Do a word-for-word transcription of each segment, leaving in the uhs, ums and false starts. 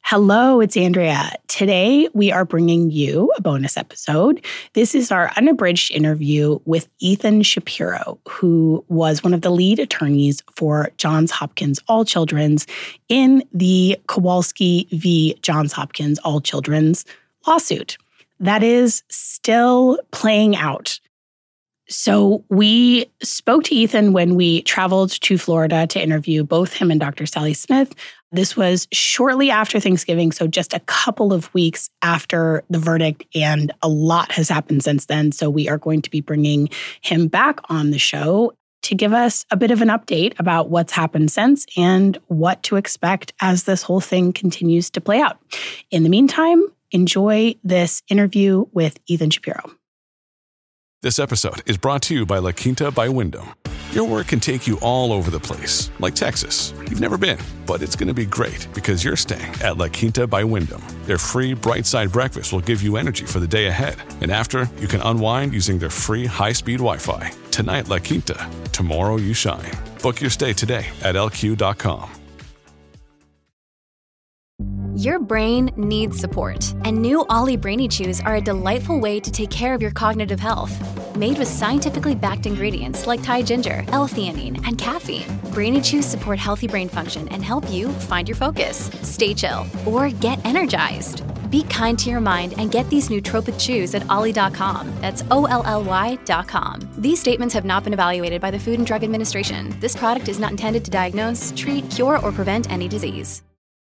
Hello, it's Andrea. Today, we are bringing you a bonus episode. This is our unabridged interview with Ethan Shapiro, who was one of the lead attorneys for Johns Hopkins All Children's in the Kowalski v. Johns Hopkins All Children's lawsuit. That is still playing out. So we spoke to Ethan when we traveled to Florida to interview both him and Doctor Sally Smith. This was shortly after Thanksgiving, so just a couple of weeks after the verdict, and a lot has happened since then. So we are going to be bringing him back on the show to give us a bit of an update about what's happened since and what to expect as this whole thing continues to play out. In the meantime, enjoy this interview with Ethan Shapiro. This episode is brought to you by La Quinta by Wyndham. Your work can take you all over the place, like Texas. You've never been, but it's going to be great because you're staying at La Quinta by Wyndham. Their free Bright Side breakfast will give you energy for the day ahead. And after, you can unwind using their free high-speed Wi-Fi. Tonight, La Quinta. Tomorrow, you shine. Book your stay today at L Q dot com. Your brain needs support, and new Ollie Brainy Chews are a delightful way to take care of your cognitive health. Made with scientifically backed ingredients like Thai ginger, L-theanine, and caffeine, Brainy Chews support healthy brain function and help you find your focus, stay chill, or get energized. Be kind to your mind and get these nootropic chews at ollie dot com. That's O L L Y dot com. These statements have not been evaluated by the Food and Drug Administration. This product is not intended to diagnose, treat, cure, or prevent any disease.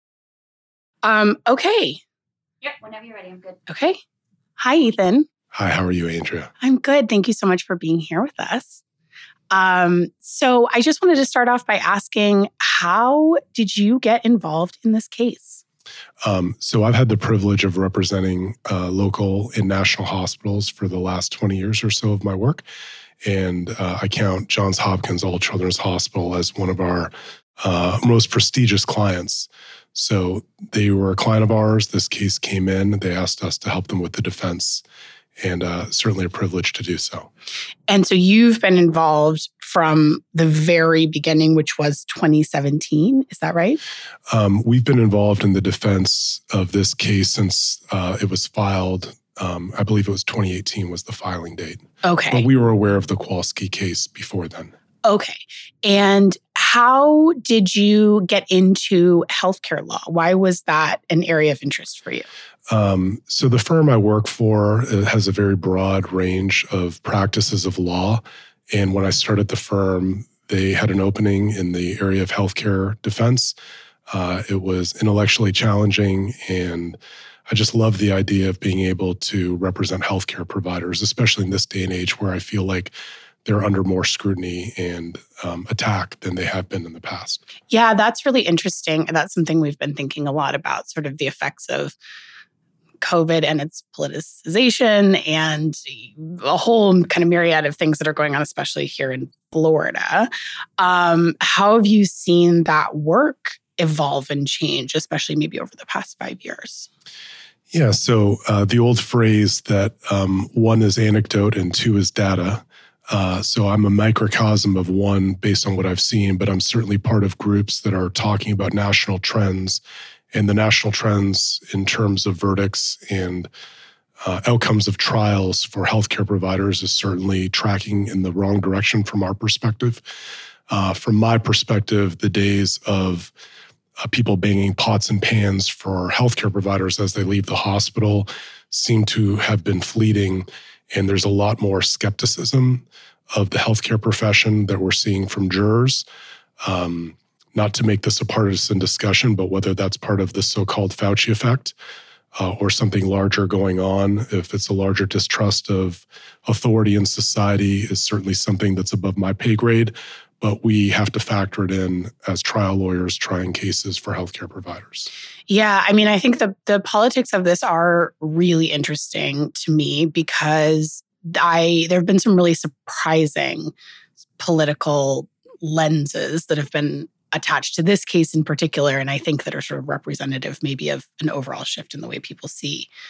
Um, okay. Yep, whenever you're ready, I'm good. Okay. Hi, Ethan. Hi, how are you, Andrea? I'm good. Thank you so much for being here with us. Um, so I just wanted to start off by asking, how did you get involved in this case? Um, so I've had the privilege of representing uh, local and national hospitals for the last twenty years or so of my work. And uh, I count Johns Hopkins All Children's Hospital as one of our uh, most prestigious clients. So they were a client of ours. This case came in. They asked us to help them with the defense, and uh, certainly a privilege to do so. And so you've been involved from the very beginning, which was twenty seventeen. Is that right? Um, we've been involved in the defense of this case since uh, it was filed. Um, I believe it was twenty eighteen was the filing date. Okay. But we were aware of the Kowalski case before then. Okay. And how did you get into healthcare law? Why was that an area of interest for you? Um, so the firm I work for has a very broad range of practices of law. And when I started the firm, they had an opening in the area of healthcare defense. Uh, it was intellectually challenging, and I just love the idea of being able to represent healthcare providers, especially in this day and age where I feel like they're under more scrutiny and um, attack than they have been in the past. Yeah, that's really interesting. And that's something we've been thinking a lot about, sort of the effects of COVID and its politicization and a whole kind of myriad of things that are going on, especially here in Florida. Um, how have you seen that work evolve and change, especially maybe over the past five years? Yeah, so uh, the old phrase that um, one is anecdote and two is data. Uh, so I'm a microcosm of one based on what I've seen, but I'm certainly part of groups that are talking about national trends, and the national trends in terms of verdicts and uh, outcomes of trials for healthcare providers is certainly tracking in the wrong direction from our perspective. Uh, from my perspective, the days of uh, people banging pots and pans for healthcare providers as they leave the hospital seem to have been fleeting. And there's a lot more skepticism of the healthcare profession that we're seeing from jurors. Um, not to make this a partisan discussion, but whether that's part of the so-called Fauci effect uh, or something larger going on, if it's a larger distrust of authority in society, is certainly something that's above my pay grade. But we have to factor it in as trial lawyers trying cases for healthcare providers. Yeah, I mean, I think the the politics of this are really interesting to me because I there have been some really surprising political lenses that have been attached to this case in particular, and I think that are sort of representative maybe of an overall shift in the way people see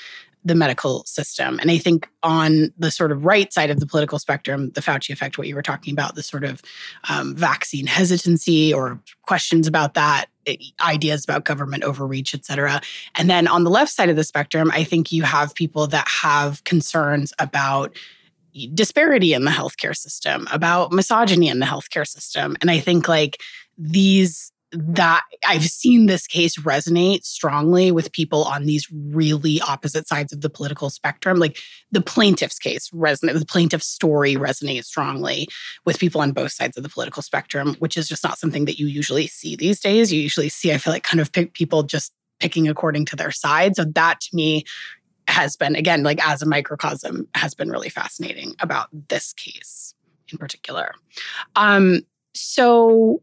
the medical system. And I think on the sort of right side of the political spectrum, the Fauci effect, what you were talking about, the sort of um, vaccine hesitancy or questions about that, ideas about government overreach, et cetera. And then on the left side of the spectrum, I think you have people that have concerns about disparity in the healthcare system, about misogyny in the healthcare system. And I think like these, that I've seen this case resonate strongly with people on these really opposite sides of the political spectrum. Like the plaintiff's case resonates, the plaintiff's story resonates strongly with people on both sides of the political spectrum, which is just not something that you usually see these days. You usually see, I feel like, kind of pick people just picking according to their side. So that to me has been, again, like as a microcosm, has been really fascinating about this case in particular. Um, so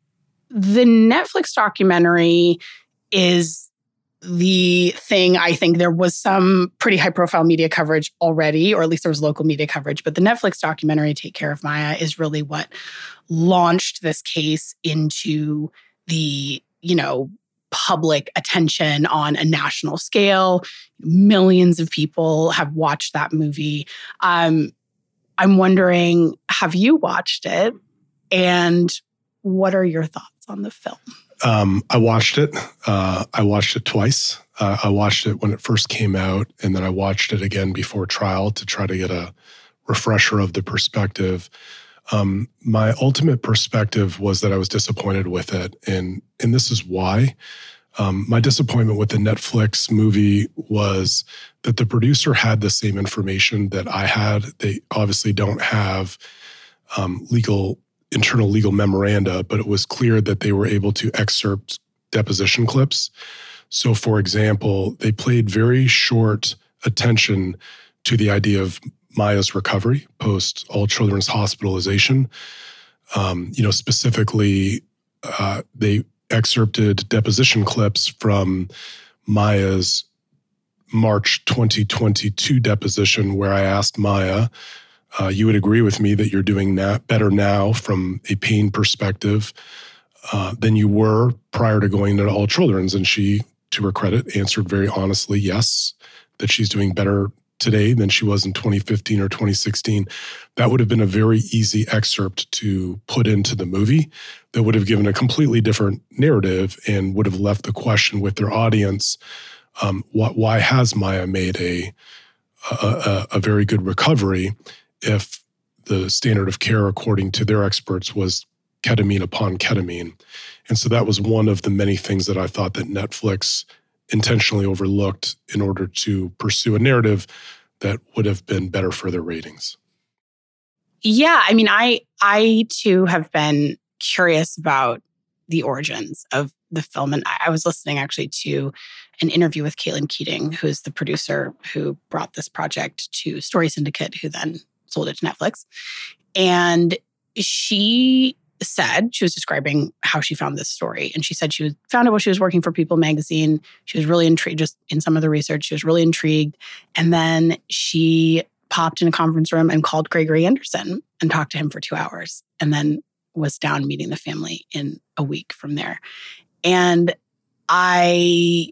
the Netflix documentary is the thing. I think there was some pretty high profile media coverage already, or at least there was local media coverage, but the Netflix documentary, Take Care of Maya, is really what launched this case into the, you know, public attention on a national scale. Millions of people have watched that movie. Um, I'm wondering, have you watched it? And what are your thoughts on the film? Um, I watched it. Uh, I watched it twice. Uh, I watched it when it first came out, and then I watched it again before trial to try to get a refresher of the perspective. Um, my ultimate perspective was that I was disappointed with it, and and this is why. Um, my disappointment with the Netflix movie was that the producer had the same information that I had. They obviously don't have um, legal, internal legal memoranda, but it was clear that they were able to excerpt deposition clips. So, for example, they played very short attention to the idea of Maya's recovery post All Children's hospitalization. Um, you know, specifically, uh, they excerpted deposition clips from Maya's March twenty twenty-two deposition, where I asked Maya, uh, you would agree with me that you're doing na- better now from a pain perspective uh, than you were prior to going to All Children's. And she, to her credit, answered very honestly, yes, that she's doing better today than she was in twenty fifteen or twenty sixteen. That would have been a very easy excerpt to put into the movie that would have given a completely different narrative and would have left the question with their audience, um, why, why has Maya made a, a, a very good recovery if the standard of care, according to their experts, was ketamine upon ketamine? And so that was one of the many things that I thought that Netflix intentionally overlooked in order to pursue a narrative that would have been better for their ratings. Yeah, I mean, I I too have been curious about the origins of the film. And I was listening actually to an interview with Caitlin Keating, who's the producer who brought this project to Story Syndicate, who then sold it to Netflix. And she said, she was describing how she found this story. And she said she was, found it while she was working for People magazine. She was really intrigued, just in some of the research, she was really intrigued. And then she popped in a conference room and called Gregory Anderson and talked to him for two hours. And then was down meeting the family in a week from there. And I,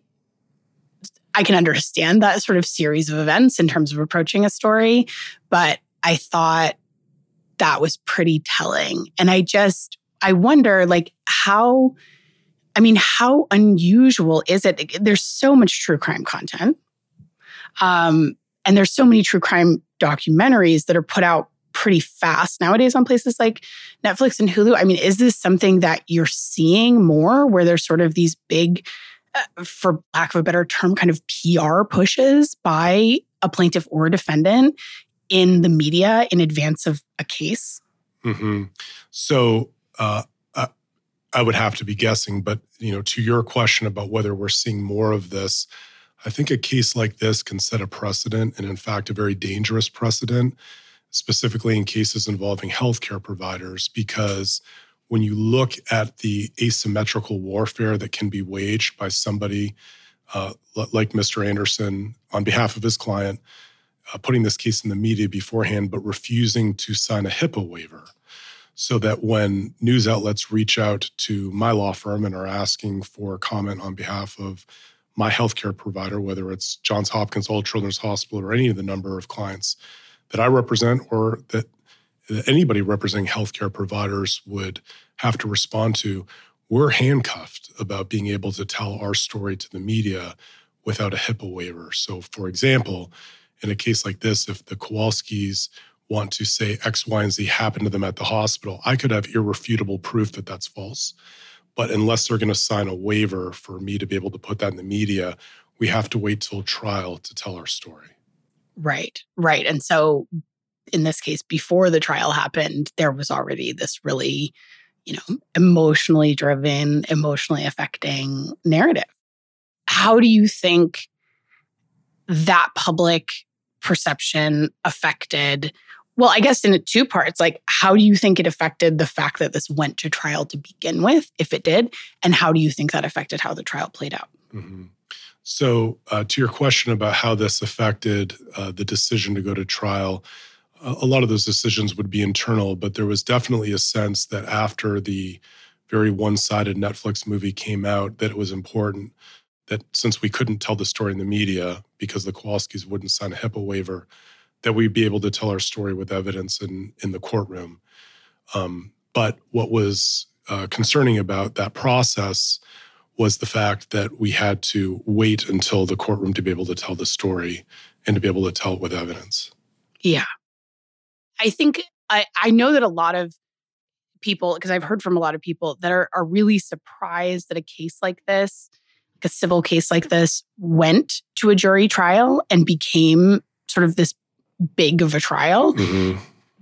I can understand that sort of series of events in terms of approaching a story, but I thought that was pretty telling. And I just, I wonder, like, how, I mean, how unusual is it? There's so much true crime content. Um, and there's so many true crime documentaries that are put out pretty fast nowadays on places like Netflix and Hulu. I mean, is this something that you're seeing more, where there's sort of these big, uh, for lack of a better term, kind of P R pushes by a plaintiff or a defendant in the media in advance of a case? Mm-hmm. So uh, I, I would have to be guessing, but you know, to your question about whether we're seeing more of this, I think a case like this can set a precedent, and in fact, a very dangerous precedent, specifically in cases involving healthcare providers, because when you look at the asymmetrical warfare that can be waged by somebody uh, like Mister Anderson on behalf of his client, uh, putting this case in the media beforehand, but refusing to sign a HIPAA waiver, so that when news outlets reach out to my law firm and are asking for comment on behalf of my healthcare provider, whether it's Johns Hopkins, Old Children's Hospital, or any of the number of clients that I represent, or that anybody representing healthcare providers would have to respond to, we're handcuffed about being able to tell our story to the media without a HIPAA waiver. So, for example, in a case like this, if the Kowalskis want to say X, Y, and Z happened to them at the hospital, I could have irrefutable proof that that's false. But unless they're going to sign a waiver for me to be able to put that in the media, we have to wait till trial to tell our story. Right, right. And so in this case, before the trial happened, there was already this really, you know, emotionally driven, emotionally affecting narrative. How do you think that public perception affected, well, I guess in two parts, like how do you think it affected the fact that this went to trial to begin with, if it did, and how do you think that affected how the trial played out? Mm-hmm. So uh, to your question about how this affected uh, the decision to go to trial, a lot of those decisions would be internal, but there was definitely a sense that after the very one-sided Netflix movie came out, that it was important that since we couldn't tell the story in the media because the Kowalskis wouldn't sign a HIPAA waiver, that we'd be able to tell our story with evidence in, in the courtroom. Um, but what was uh, concerning about that process was the fact that we had to wait until the courtroom to be able to tell the story and to be able to tell it with evidence. Yeah. I think, I, I know that a lot of people, because I've heard from a lot of people that are, are really surprised that a case like this, like a civil case like this, went to a jury trial and became sort of this big of a trial. Mm-hmm.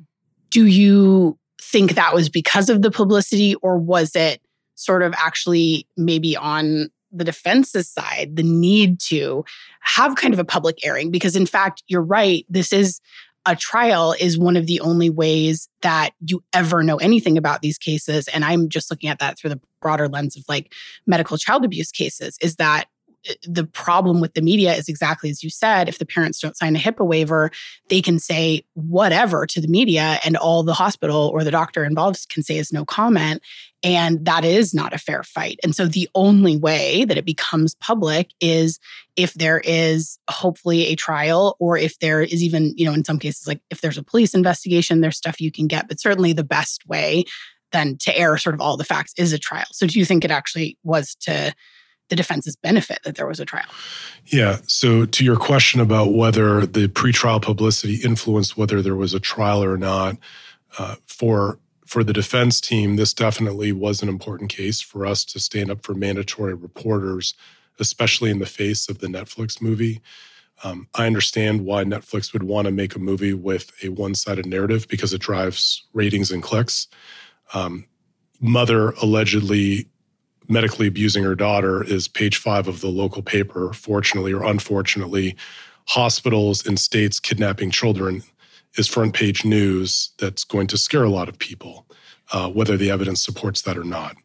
Do you think that was because of the publicity, or was it sort of actually maybe on the defense's side, the need to have kind of a public airing? Because in fact, you're right, this is a trial is one of the only ways that you ever know anything about these cases. And I'm just looking at that through the broader lens of like medical child abuse cases, is that the problem with the media is exactly as you said. If the parents don't sign a HIPAA waiver, they can say whatever to the media, and all the hospital or the doctor involved can say is no comment. And that is not a fair fight. And so the only way that it becomes public is if there is hopefully a trial, or if there is even, you know, in some cases, like if there's a police investigation, there's stuff you can get. But certainly the best way then to air sort of all the facts is a trial. So do you think it actually was to the defense's benefit that there was a trial? Yeah. So to your question about whether the pretrial publicity influenced whether there was a trial or not, uh, for for the defense team, this definitely was an important case for us to stand up for mandatory reporters, especially in the face of the Netflix movie. Um, I understand why Netflix would want to make a movie with a one-sided narrative because it drives ratings and clicks. Um, mother allegedly medically abusing her daughter is page five of the local paper. Fortunately or unfortunately, hospitals in states kidnapping children is front page news that's going to scare a lot of people, uh, whether the evidence supports that or not.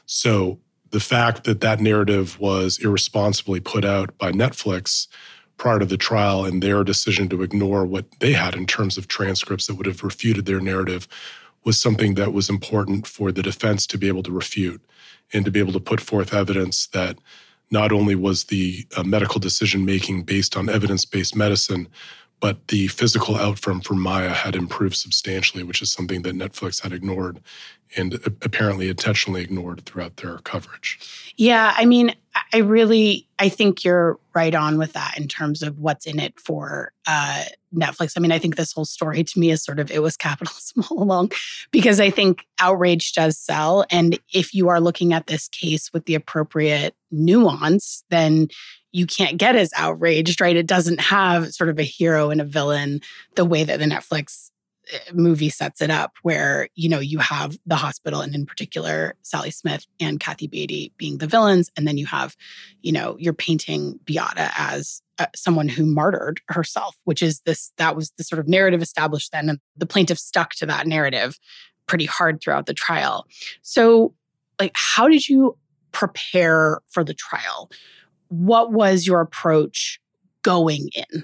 So the fact that that narrative was irresponsibly put out by Netflix prior to the trial, and their decision to ignore what they had in terms of transcripts that would have refuted their narrative, was something that was important for the defense to be able to refute and to be able to put forth evidence that not only was the uh, medical decision-making based on evidence-based medicine, but the physical outcome for Maya had improved substantially, which is something that Netflix had ignored and apparently intentionally ignored throughout their coverage. Yeah, I mean, I really, I think you're right on with that in terms of what's in it for uh, Netflix. I mean, I think this whole story to me is sort of, it was capitalism all along, because I think outrage does sell. And if you are looking at this case with the appropriate nuance, then you can't get as outraged, right? It doesn't have sort of a hero and a villain the way that the Netflix movie sets it up, where, you know, you have the hospital, and in particular, Sally Smith and Kathy Beatty being the villains. And then you have, you know, you're painting Beata as uh, someone who martyred herself, which is this, that was the sort of narrative established then. And the plaintiff stuck to that narrative pretty hard throughout the trial. So, like, how did you prepare for the trial? What was your approach going in?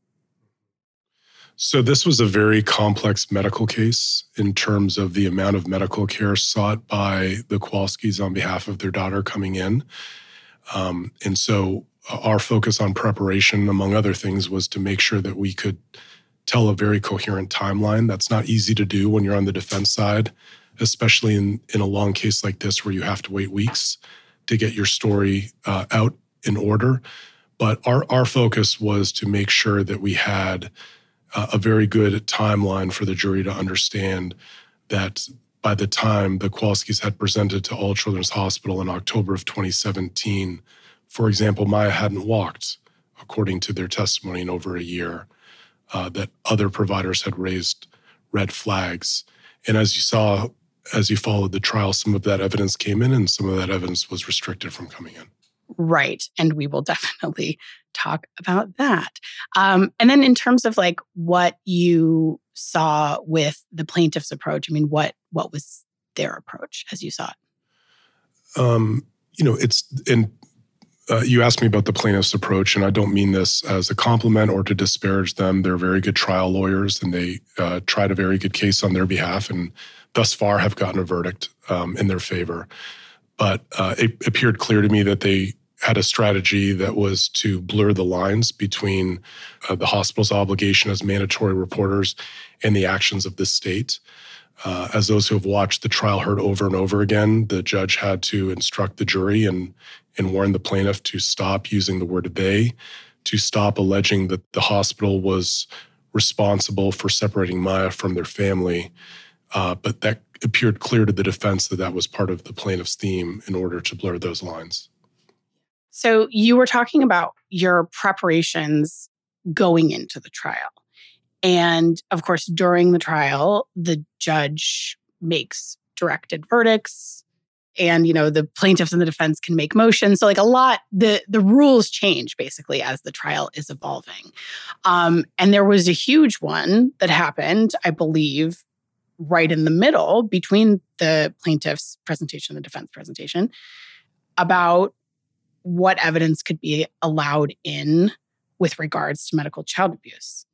So this was a very complex medical case in terms of the amount of medical care sought by the Kowalskis on behalf of their daughter coming in. Um, and so our focus on preparation, among other things, was to make sure that we could tell a very coherent timeline. That's not easy to do when you're on the defense side, especially in, in a long case like this where you have to wait weeks to get your story uh, out in order. But our, our focus was to make sure that we had uh, a very good timeline for the jury to understand that by the time the Kowalskis had presented to All Children's Hospital in October of twenty seventeen, for example, Maya hadn't walked, according to their testimony, in over a year, uh, that other providers had raised red flags. And as you saw, as you followed the trial, some of that evidence came in and some of that evidence was restricted from coming in. Right. And we will definitely talk about that. Um, and then in terms of like what you saw with the plaintiff's approach, I mean, what what was their approach as you saw it? Um, you know, it's, and uh, you asked me about the plaintiff's approach, and I don't mean this as a compliment or to disparage them. They're very good trial lawyers, and they uh, tried a very good case on their behalf, and thus far have gotten a verdict um, in their favor. But uh, it appeared clear to me that they had a strategy that was to blur the lines between uh, the hospital's obligation as mandatory reporters and the actions of the state. Uh, as those who have watched the trial heard over and over again, the judge had to instruct the jury and, and warn the plaintiff to stop using the word they, to stop alleging that the hospital was responsible for separating Maya from their family. Uh, but that appeared clear to the defense that that was part of the plaintiff's theme in order to blur those lines. So you were talking about your preparations going into the trial. And of course, during the trial, the judge makes directed verdicts and, you know, the plaintiffs and the defense can make motions. So like a lot, the, the rules change basically as the trial is evolving. Um, and there was a huge one that happened, I believe, right in the middle between the plaintiff's presentation and the defense presentation about what evidence could be allowed in with regards to medical child abuse.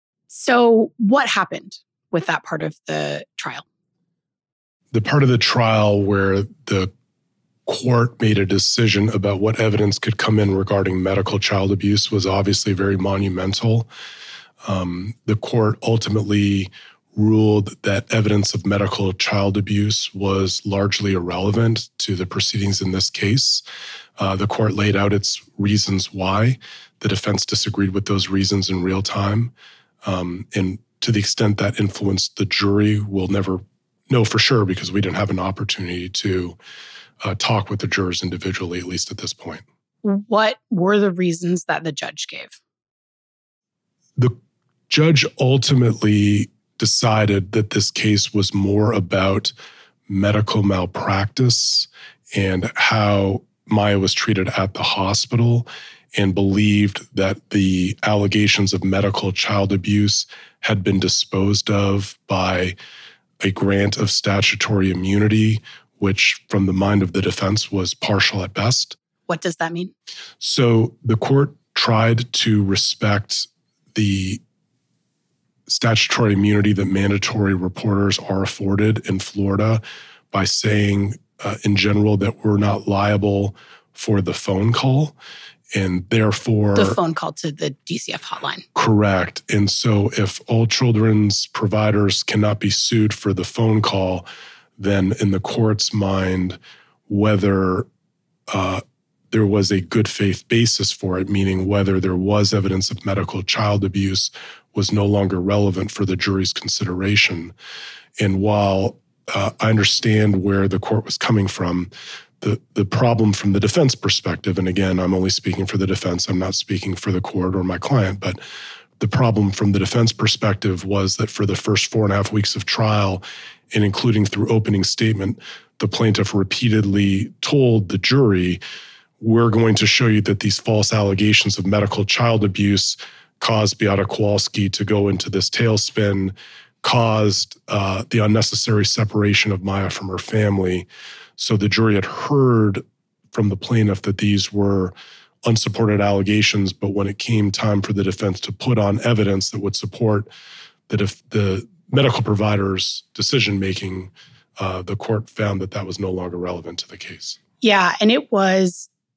So what happened with that part of the trial? The part of the trial where the court made a decision about what evidence could come in regarding medical child abuse was obviously very monumental. Um, the court ultimately ruled that evidence of medical child abuse was largely irrelevant to the proceedings in this case. Uh, the court laid out its reasons why. The defense disagreed with those reasons in real time. Um, and to the extent that influenced the jury, we'll never know for sure because we didn't have an opportunity to uh, talk with the jurors individually, at least at this point. What were the reasons that the judge gave? The judge ultimately decided that this case was more about medical malpractice and how Maya was treated at the hospital, and believed that the allegations of medical child abuse had been disposed of by a grant of statutory immunity, which from the mind of the defense was partial at best. What does that mean? So the court tried to respect the statutory immunity that mandatory reporters are afforded in Florida by saying, uh, in general, that we're not liable for the phone call. And therefore... The phone call to the D C F hotline. Correct. And so if all children's providers cannot be sued for the phone call, then in the court's mind, whether uh, there was a good faith basis for it, meaning whether there was evidence of medical child abuse, was no longer relevant for the jury's consideration. And while uh, I understand where the court was coming from, The, the problem from the defense perspective, and again, I'm only speaking for the defense, I'm not speaking for the court or my client, but the problem from the defense perspective was that for the first four and a half weeks of trial, and including through opening statement, the plaintiff repeatedly told the jury, we're going to show you that these false allegations of medical child abuse caused Beata Kowalski to go into this tailspin, caused uh, the unnecessary separation of Maya from her family. So the jury had heard from the plaintiff that these were unsupported allegations, but when it came time for the defense to put on evidence that would support that if the medical provider's decision-making, uh, the court found that that was no longer relevant to the case. Yeah, and it was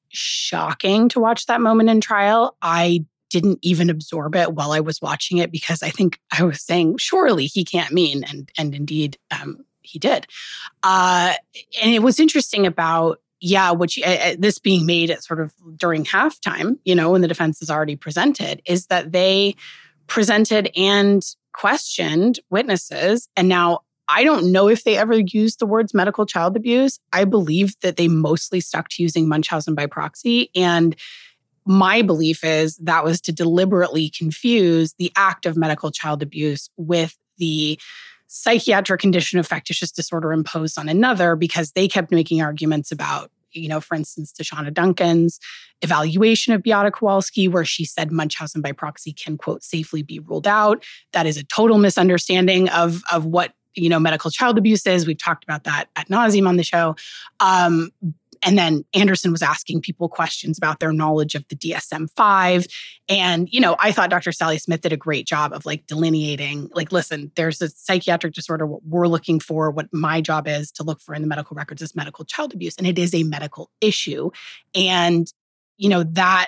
shocking to watch that moment in trial. I didn't even absorb it while I was watching it because I think I was saying, surely he can't mean, and and indeed um, he did. Uh, and it was interesting about, yeah, which uh, this being made at sort of during halftime, you know, when the defense is already presented, is that they presented and questioned witnesses. And now I don't know if they ever used the words medical child abuse. I believe that they mostly stuck to using Munchausen by proxy. And my belief is that was to deliberately confuse the act of medical child abuse with the psychiatric condition of factitious disorder imposed on another, because they kept making arguments about, you know, for instance, Tashana Duncan's evaluation of Beata Kowalski, where she said Munchausen by proxy can, quote, safely be ruled out. That is a total misunderstanding of, of what, you know, medical child abuse is. We've talked about that ad nauseum on the show. Um, And then Anderson was asking people questions about their knowledge of the D S M five. And, you know, I thought Doctor Sally Smith did a great job of like delineating, like, listen, there's a psychiatric disorder. What we're looking for, what my job is to look for in the medical records is medical child abuse. And it is a medical issue. And, you know, that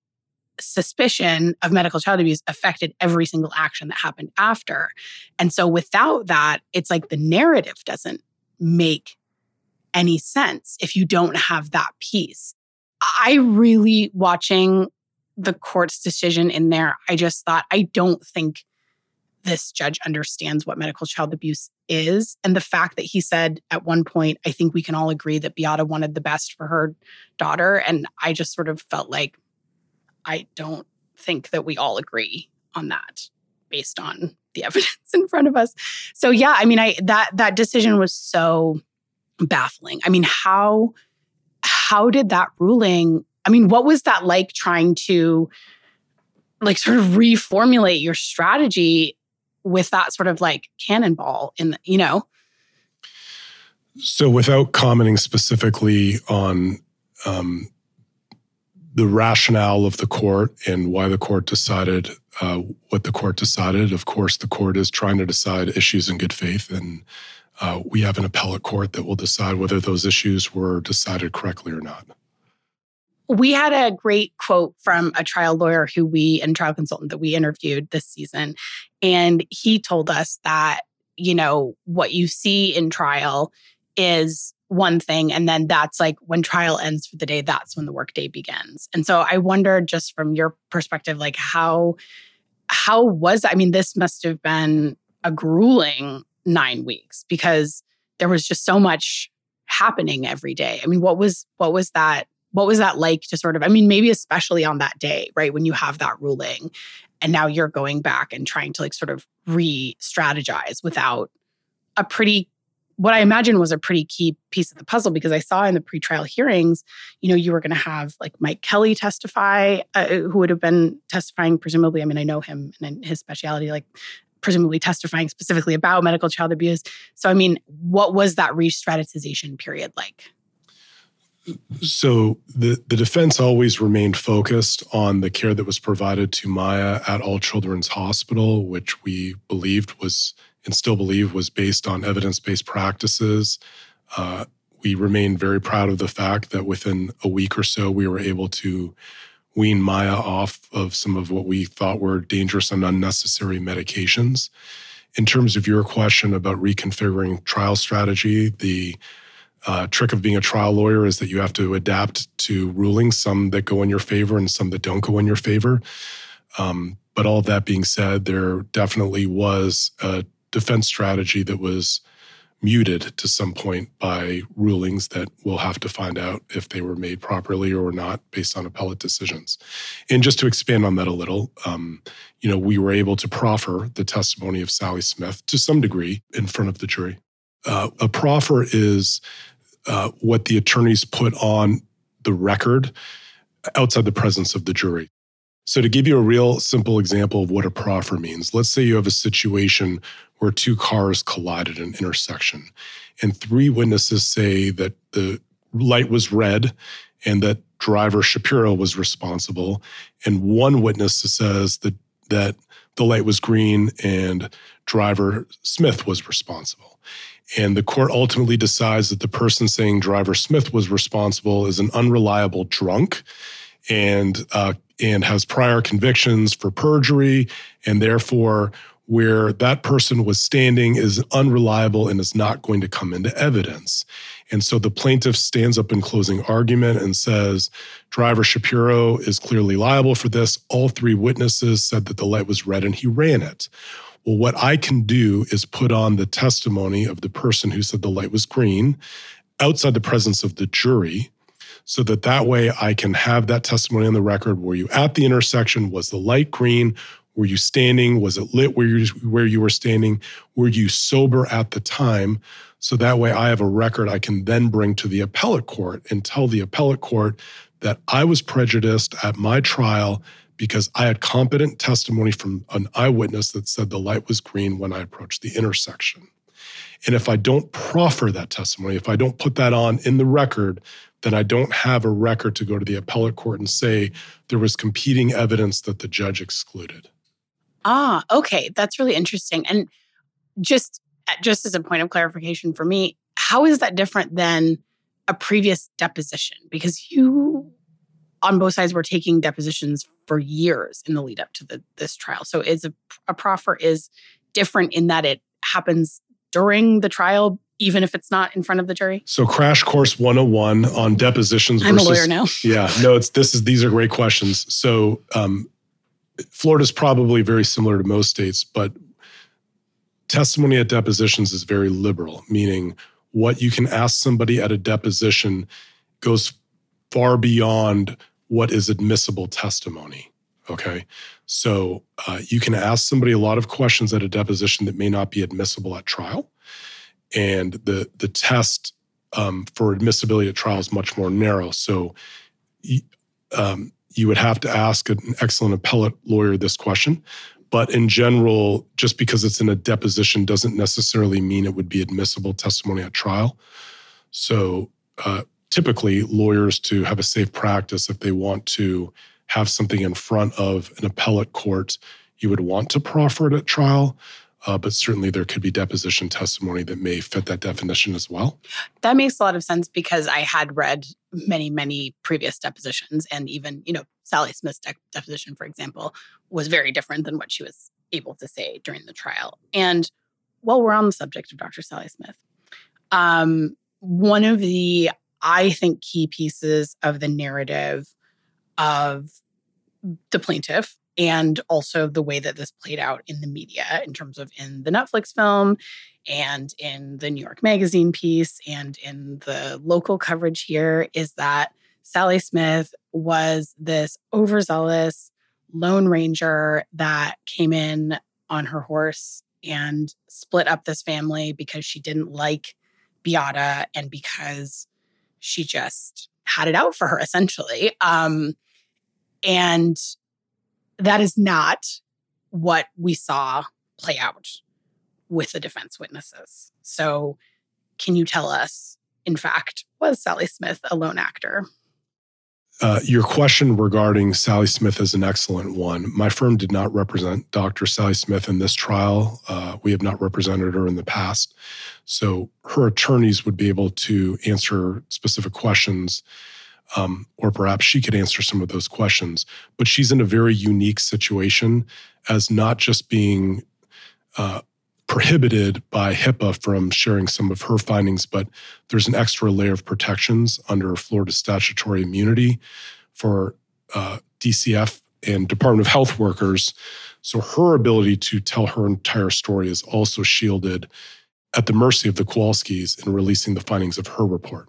suspicion of medical child abuse affected every single action that happened after. And so without that, it's like the narrative doesn't make any sense if you don't have that piece. I really, watching the court's decision in there, I just thought, I don't think this judge understands what medical child abuse is. And the fact that he said at one point, I think we can all agree that Beata wanted the best for her daughter. And I just sort of felt like, I don't think that we all agree on that based on the evidence in front of us. So yeah, I mean, I that that decision was so baffling. I mean, how how did that ruling, I mean, what was that like trying to like sort of reformulate your strategy with that sort of like cannonball in the, you know? So without commenting specifically on um, the rationale of the court and why the court decided uh, what the court decided, of course, the court is trying to decide issues in good faith, and Uh, we have an appellate court that will decide whether those issues were decided correctly or not. We had a great quote from a trial lawyer who we, and trial consultant that we interviewed this season. And he told us that, you know, what you see in trial is one thing. And then that's like when trial ends for the day, that's when the workday begins. And so I wondered, just from your perspective, like how, how was that? I mean, this must have been a grueling nine weeks because there was just so much happening every day. I mean, what was what was that? What was that like to sort of, I mean, maybe especially on that day, right? When you have that ruling and now you're going back and trying to like sort of re-strategize without a pretty, what I imagine was a pretty key piece of the puzzle, because I saw in the pretrial hearings, you know, you were going to have like Mike Kelly testify, uh, who would have been testifying presumably, I mean, I know him and his specialty, like presumably testifying specifically about medical child abuse. So, I mean, what was that re-strategization period like? So the, the defense always remained focused on the care that was provided to Maya at All Children's Hospital, which we believed was, and still believe, was based on evidence-based practices. Uh, we remain very proud of the fact that within a week or so, we were able to wean Maya off of some of what we thought were dangerous and unnecessary medications. In terms of your question about reconfiguring trial strategy, the uh, trick of being a trial lawyer is that you have to adapt to rulings, some that go in your favor and some that don't go in your favor. Um, but all of that being said, there definitely was a defense strategy that was muted to some point by rulings that we'll have to find out if they were made properly or not based on appellate decisions. And just to expand on that a little, um, you know, we were able to proffer the testimony of Sally Smith to some degree in front of the jury. Uh, a proffer is uh, what the attorneys put on the record outside the presence of the jury. So to give you a real simple example of what a proffer means, let's say you have a situation where two cars collided at an intersection and three witnesses say that the light was red and that driver Shapiro was responsible, and one witness says that, that the light was green and driver Smith was responsible. And the court ultimately decides that the person saying Driver Smith was responsible is an unreliable drunk and uh, and has prior convictions for perjury, and therefore where that person was standing is unreliable and is not going to come into evidence. And so the plaintiff stands up in closing argument and says, Driver Shapiro is clearly liable for this. All three witnesses said that the light was red and he ran it. Well, what I can do is put on the testimony of the person who said the light was green outside the presence of the jury, so that that way I can have that testimony on the record. Were you at the intersection? Was the light green? Were you standing? Was it lit where you, where you were standing? Were you sober at the time? So that way I have a record I can then bring to the appellate court and tell the appellate court that I was prejudiced at my trial because I had competent testimony from an eyewitness that said the light was green when I approached the intersection. And if I don't proffer that testimony, if I don't put that on in the record, then I don't have a record to go to the appellate court and say there was competing evidence that the judge excluded. Ah, okay. That's really interesting. And just, just as a point of clarification for me, how is that different than a previous deposition? Because you, on both sides, were taking depositions for years in the lead up to the, this trial. So is a, a proffer is different in that it happens during the trial, even if it's not in front of the jury? So Crash Course one oh one on depositions I'm versus... a lawyer now. Yeah, no, it's this is these are great questions. So um, Florida's probably very similar to most states, but testimony at depositions is very liberal, meaning what you can ask somebody at a deposition goes far beyond what is admissible testimony, okay? So uh, you can ask somebody a lot of questions at a deposition that may not be admissible at trial. And the the test um, for admissibility at trial is much more narrow. So um, you would have to ask an excellent appellate lawyer this question. But in general, just because it's in a deposition doesn't necessarily mean it would be admissible testimony at trial. So uh, typically, lawyers, to have a safe practice, if they want to have something in front of an appellate court, you would want to proffer it at trial. Uh, but certainly there could be deposition testimony that may fit that definition as well. That makes a lot of sense because I had read many, many previous depositions, and even, you know, Sally Smith's de- deposition, for example, was very different than what she was able to say during the trial. And while we're on the subject of Doctor Sally Smith, um, one of the, I think, key pieces of the narrative of the plaintiff, and also the way that this played out in the media in terms of in the Netflix film and in the New York Magazine piece and in the local coverage here, is that Sally Smith was this overzealous Lone Ranger that came in on her horse and split up this family because she didn't like Beata and because she just had it out for her, essentially. Um, and that is not what we saw play out with the defense witnesses. So can you tell us, in fact, was Sally Smith a lone actor? Uh, your question regarding Sally Smith is an excellent one. My firm did not represent Doctor Sally Smith in this trial. Uh, we have not represented her in the past. So her attorneys would be able to answer specific questions, um, or perhaps she could answer some of those questions. But she's in a very unique situation as not just being uh, prohibited by HIPAA from sharing some of her findings, but there's an extra layer of protections under Florida statutory immunity for uh, D C F and Department of Health workers. So her ability to tell her entire story is also shielded at the mercy of the Kowalskis in releasing the findings of her report.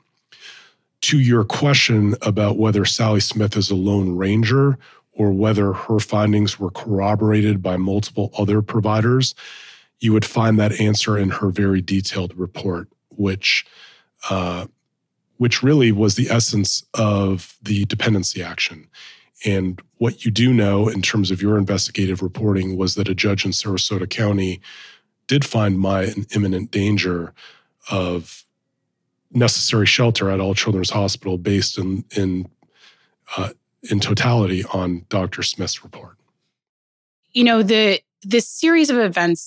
To your question about whether Sally Smith is a lone ranger or whether her findings were corroborated by multiple other providers, you would find that answer in her very detailed report, which uh, which really was the essence of the dependency action. And what you do know in terms of your investigative reporting was that a judge in Sarasota County did find my in imminent danger of necessary shelter at All Children's Hospital based in in uh, in totality on Doctor Smith's report. You know, the this series of events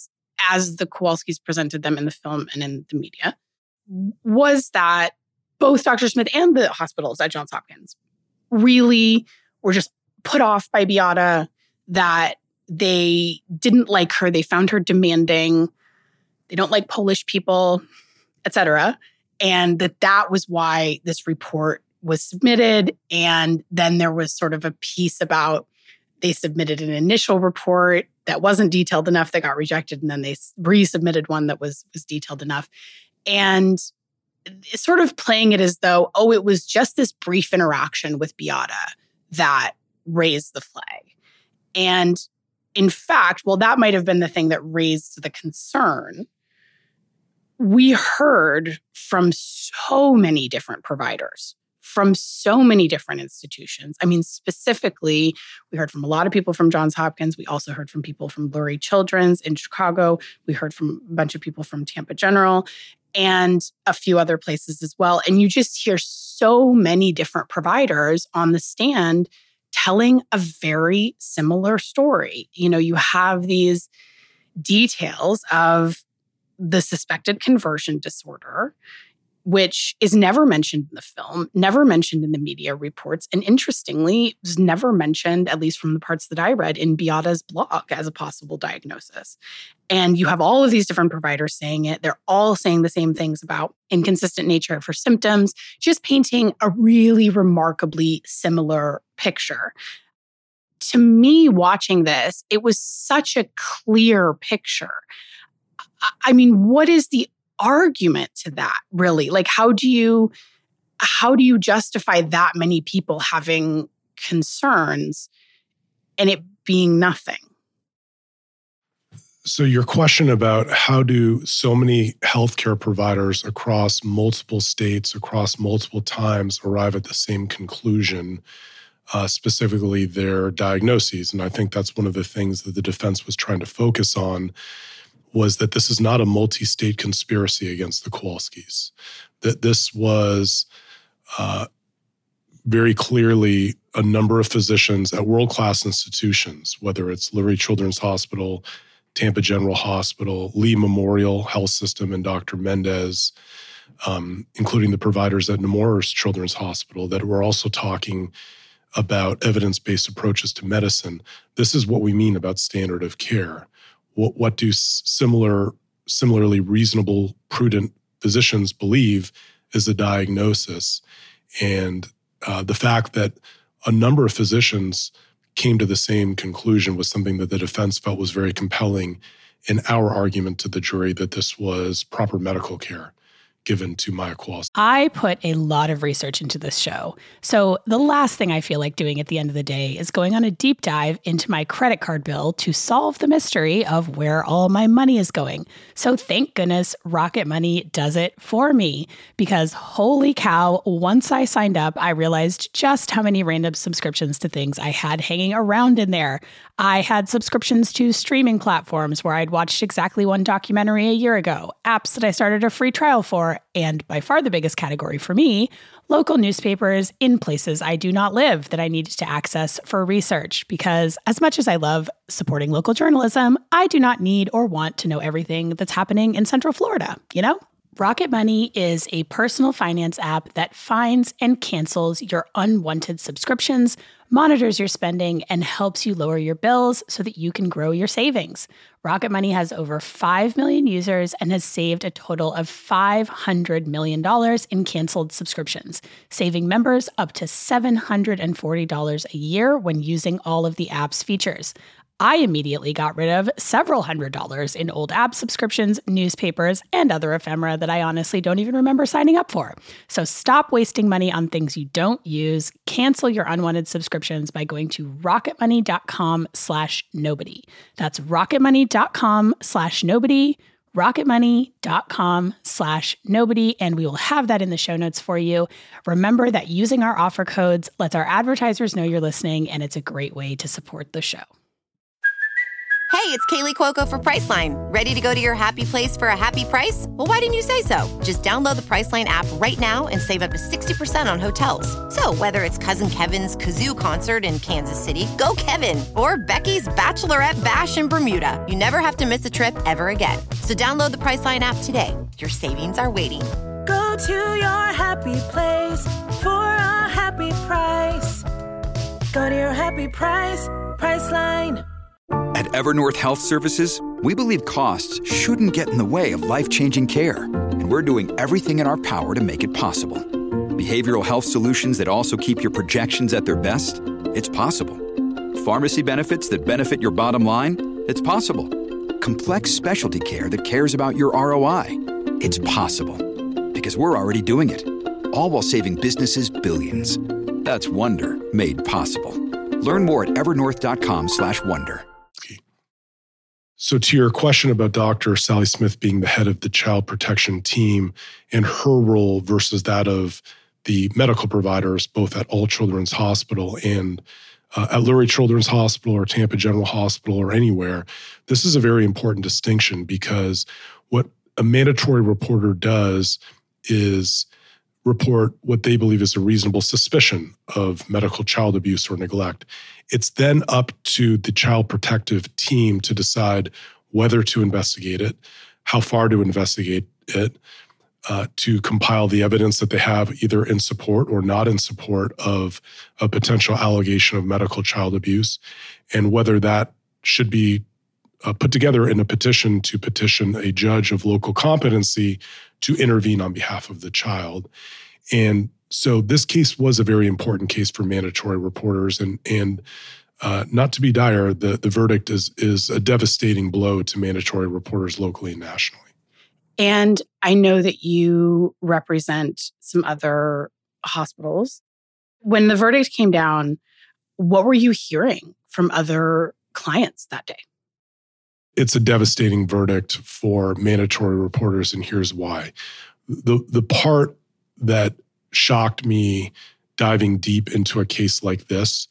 as the Kowalskis presented them in the film and in the media, was that both Doctor Smith and the hospitals at Johns Hopkins really were just put off by Beata, that they didn't like her. They found her demanding. They don't like Polish people, et cetera. And that that was why this report was submitted. And then there was sort of a piece about they submitted an initial report that wasn't detailed enough that got rejected. And then they resubmitted one that was, was detailed enough. And sort of playing it as though, oh, it was just this brief interaction with Beata that raised the flag. And in fact, well, that might have been the thing that raised the concern. We heard from so many different providers, from so many different institutions. I mean, specifically, we heard from a lot of people from Johns Hopkins. We also heard from people from Lurie Children's in Chicago. We heard from a bunch of people from Tampa General and a few other places as well. And you just hear so many different providers on the stand telling a very similar story. You know, you have these details of the suspected conversion disorder, which is never mentioned in the film, never mentioned in the media reports, and interestingly, was never mentioned, at least from the parts that I read, in Beata's blog as a possible diagnosis. And you have all of these different providers saying it. They're all saying the same things about inconsistent nature of her symptoms, just painting a really remarkably similar picture. To me, watching this, it was such a clear picture. I mean, what is the argument to that, really? Like, how do you how do you justify that many people having concerns and it being nothing? So your question about how do so many healthcare providers across multiple states, across multiple times arrive at the same conclusion, uh, specifically their diagnoses. And I think that's one of the things that the defense was trying to focus on, was that this is not a multi-state conspiracy against the Kowalskis. That this was uh, very clearly a number of physicians at world-class institutions, whether it's Lurie Children's Hospital, Tampa General Hospital, Lee Memorial Health System, and Doctor Mendez, um, including the providers at Nemours Children's Hospital, that were also talking about evidence-based approaches to medicine. This is what we mean about standard of care. What, what do similar, similarly reasonable, prudent physicians believe is a diagnosis? And uh, the fact that a number of physicians came to the same conclusion was something that the defense felt was very compelling in our argument to the jury that this was proper medical care given to Maya Kowalski. I put a lot of research into this show. So the last thing I feel like doing at the end of the day is going on a deep dive into my credit card bill to solve the mystery of where all my money is going. So thank goodness Rocket Money does it for me, because holy cow, once I signed up, I realized just how many random subscriptions to things I had hanging around in there. I had subscriptions to streaming platforms where I'd watched exactly one documentary a year ago, apps that I started a free trial for, and by far the biggest category for me, local newspapers in places I do not live that I needed to access for research. Because as much as I love supporting local journalism, I do not need or want to know everything that's happening in Central Florida, you know? Rocket Money is a personal finance app that finds and cancels your unwanted subscriptions, monitors your spending, and helps you lower your bills so that you can grow your savings. Rocket Money has over five million users and has saved a total of five hundred million dollars in canceled subscriptions, saving members up to seven hundred forty dollars a year when using all of the app's features. I immediately got rid of several hundred dollars in old app subscriptions, newspapers, and other ephemera that I honestly don't even remember signing up for. So stop wasting money on things you don't use. Cancel your unwanted subscriptions by going to rocketmoney.com slash nobody. That's rocketmoney.com slash nobody, rocketmoney.com slash nobody, and we will have that in the show notes for you. Remember that using our offer codes lets our advertisers know you're listening, and it's a great way to support the show. Hey, Hey, it's Kaylee Cuoco for Priceline. Ready to go to your happy place for a happy price? Well, why didn't you say so? Just download the Priceline app right now and save up to sixty percent on hotels. So whether it's Cousin Kevin's Kazoo Concert in Kansas City, go Kevin, or Becky's Bachelorette Bash in Bermuda, you never have to miss a trip ever again. So download the Priceline app today. Your savings are waiting. Go to your happy place for a happy price. Go to your happy price, Priceline. At Evernorth Health Services, we believe costs shouldn't get in the way of life-changing care, and we're doing everything in our power to make it possible. Behavioral health solutions that also keep your projections at their best? It's possible. Pharmacy benefits that benefit your bottom line? It's possible. Complex specialty care that cares about your R O I? It's possible. Because we're already doing it. All while saving businesses billions. That's Wonder made possible. Learn more at evernorth.com slash wonder. So to your question about Doctor Sally Smith being the head of the child protection team and her role versus that of the medical providers, both at All Children's Hospital and uh, at Lurie Children's Hospital or Tampa General Hospital or anywhere, this is a very important distinction because what a mandatory reporter does is report what they believe is a reasonable suspicion of medical child abuse or neglect. It's then up to the child protective team to decide whether to investigate it, how far to investigate it, uh, to compile the evidence that they have either in support or not in support of a potential allegation of medical child abuse, and whether that should be uh, put together in a petition to petition a judge of local competency to intervene on behalf of the child. And so this case was a very important case for mandatory reporters, and and uh, not to be dire, the, the verdict is is a devastating blow to mandatory reporters locally and nationally. And I know that you represent some other hospitals. When the verdict came down, what were you hearing from other clients that day? It's a devastating verdict for mandatory reporters, and here's why. The the part that shocked me diving deep into a case like this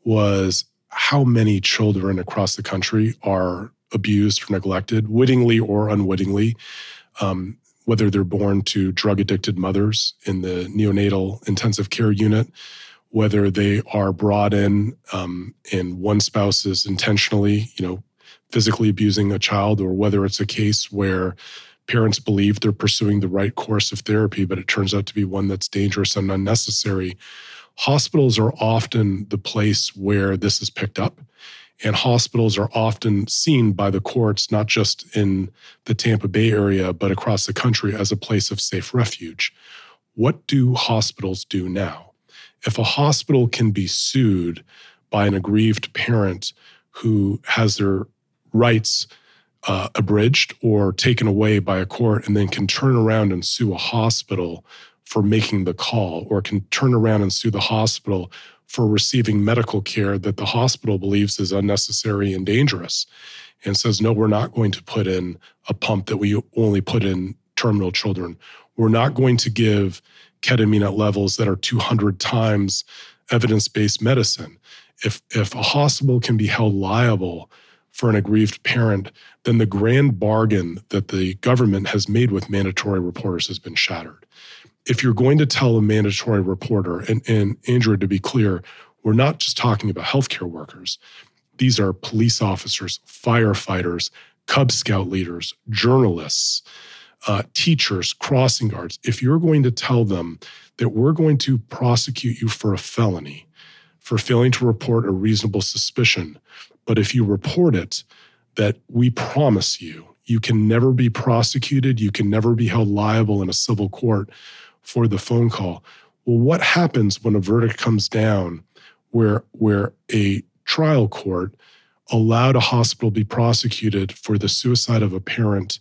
was how many children across the country are abused or neglected, wittingly or unwittingly, um, whether they're born to drug-addicted mothers in the neonatal intensive care unit, whether they are brought in um, and one spouse is intentionally, you know, physically abusing a child, or whether it's a case where parents believe they're pursuing the right course of therapy, but it turns out to be one that's dangerous and unnecessary. Hospitals are often the place where this is picked up, and hospitals are often seen by the courts, not just in the Tampa Bay area, but across the country, as a place of safe refuge. What do hospitals do now? If a hospital can be sued by an aggrieved parent who has their rights Uh, abridged or taken away by a court, and then can turn around and sue a hospital for making the call, or can turn around and sue the hospital for receiving medical care that the hospital believes is unnecessary and dangerous, and says, no, we're not going to put in a pump that we only put in terminal children. We're not going to give ketamine at levels that are two hundred times evidence-based medicine. If, if a hospital can be held liable for an aggrieved parent, then the grand bargain that the government has made with mandatory reporters has been shattered. If you're going to tell a mandatory reporter, and, and Andrea, to be clear, we're not just talking about healthcare workers. These are police officers, firefighters, Cub Scout leaders, journalists, uh, teachers, crossing guards. If you're going to tell them that we're going to prosecute you for a felony, for failing to report a reasonable suspicion, but if you report it, that we promise you, you can never be prosecuted, you can never be held liable in a civil court for the phone call. Well, what happens when a verdict comes down where, where a trial court allowed a hospital to be prosecuted for the suicide of a parent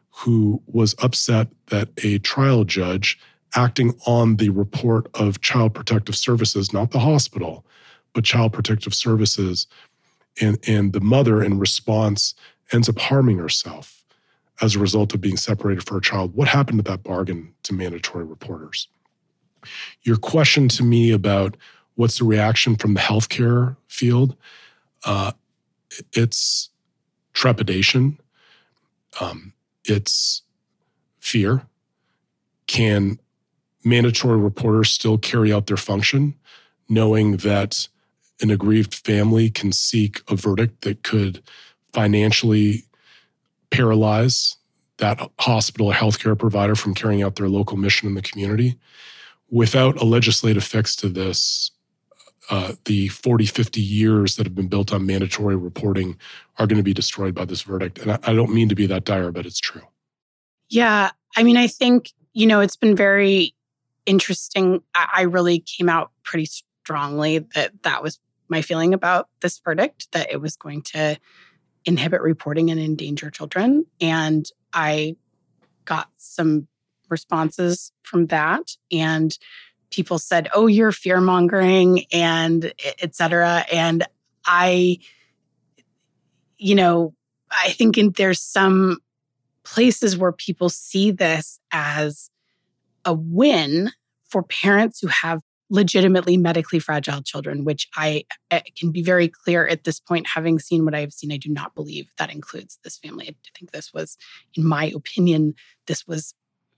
who was upset that a trial judge, acting on the report of Child Protective Services, not the hospital, but Child Protective Services, and, and the mother in response ends up harming herself as a result of being separated from her child? What happened to that bargain to mandatory reporters? Your question to me about what's the reaction from the healthcare field, uh, it's trepidation. Um, it's fear. Can mandatory reporters still carry out their function, knowing that an aggrieved family can seek a verdict that could financially paralyze that hospital or healthcare provider from carrying out their local mission in the community? Without a legislative fix to this, uh, the forty, fifty years that have been built on mandatory reporting are going to be destroyed by this verdict. And I, I don't mean to be that dire, but it's true. Yeah. I mean, I think, you know, it's been very interesting. I, I really came out pretty strongly that that was my feeling about this verdict, that it was going to inhibit reporting and endanger children. And I got some responses from that. And people said, oh, you're fear-mongering and et cetera. And I, you know, I think in, there's some places where people see this as a win for parents who have legitimately medically fragile children, which I, I can be very clear at this point, having seen what I've seen, I do not believe that includes this family. I think this was, in my opinion, this was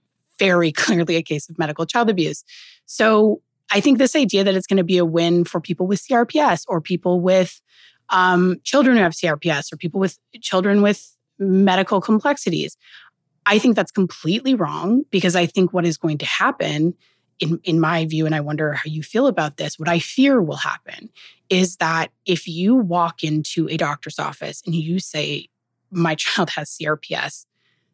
very clearly a case of medical child abuse. So I think this idea that it's going to be a win for people with C R P S or people with um, children who have C R P S or people with children with medical complexities, I think that's completely wrong, because I think what is going to happen In, in my view, and I wonder how you feel about this, what I fear will happen is that if you walk into a doctor's office and you say, my child has C R P S,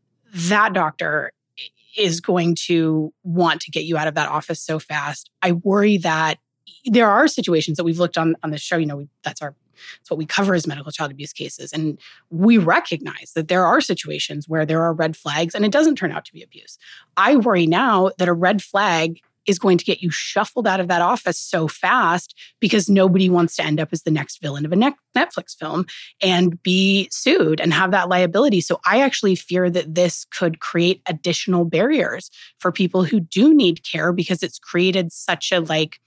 that doctor is going to want to get you out of that office so fast. I worry that there are situations that we've looked on on the show, you know, we, that's our It's what we cover as medical child abuse cases. And we recognize that there are situations where there are red flags and it doesn't turn out to be abuse. I worry now that a red flag is going to get you shuffled out of that office so fast because nobody wants to end up as the next villain of a Netflix film and be sued and have that liability. So I actually fear that this could create additional barriers for people who do need care, because it's created such a like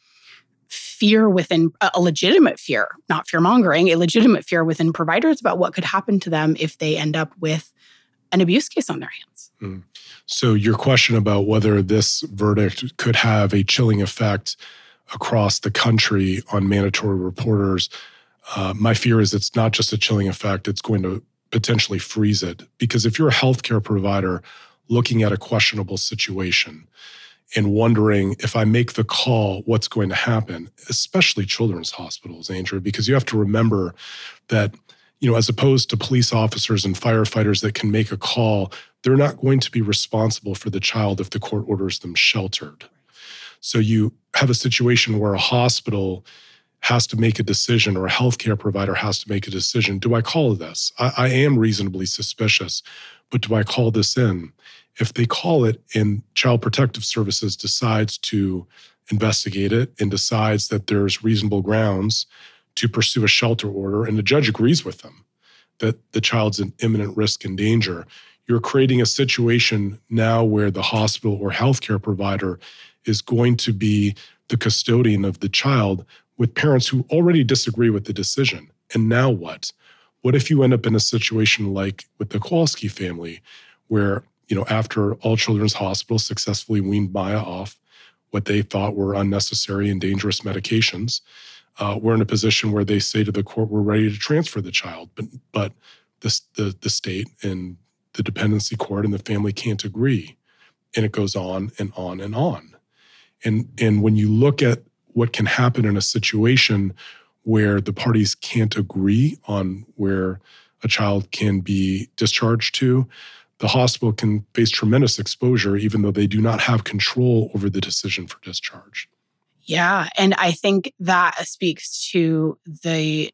fear within, a legitimate fear, not fear-mongering, a legitimate fear within providers about what could happen to them if they end up with an abuse case on their hands. Mm. So your question about whether this verdict could have a chilling effect across the country on mandatory reporters, uh, my fear is it's not just a chilling effect, it's going to potentially freeze it. Because if you're a healthcare provider looking at a questionable situation and wondering, if I make the call, what's going to happen, especially children's hospitals, Andrew, because you have to remember that, you know, as opposed to police officers and firefighters that can make a call, they're not going to be responsible for the child if the court orders them sheltered. So you have a situation where a hospital has to make a decision, or a healthcare provider has to make a decision. Do I call this? I, I am reasonably suspicious, but do I call this in? If they call it and Child Protective Services decides to investigate it and decides that there's reasonable grounds to pursue a shelter order, and the judge agrees with them that the child's in imminent risk and danger, you're creating a situation now where the hospital or healthcare provider is going to be the custodian of the child with parents who already disagree with the decision. And now what? What if you end up in a situation like with the Kowalski family, where, you know, after All Children's Hospital successfully weaned Maya off what they thought were unnecessary and dangerous medications, uh, we're in a position where they say to the court, we're ready to transfer the child, but but the, the, the state and the dependency court and the family can't agree. And it goes on and on and on. And, and when you look at what can happen in a situation where the parties can't agree on where a child can be discharged to, the hospital can face tremendous exposure, even though they do not have control over the decision for discharge. Yeah. And I think that speaks to the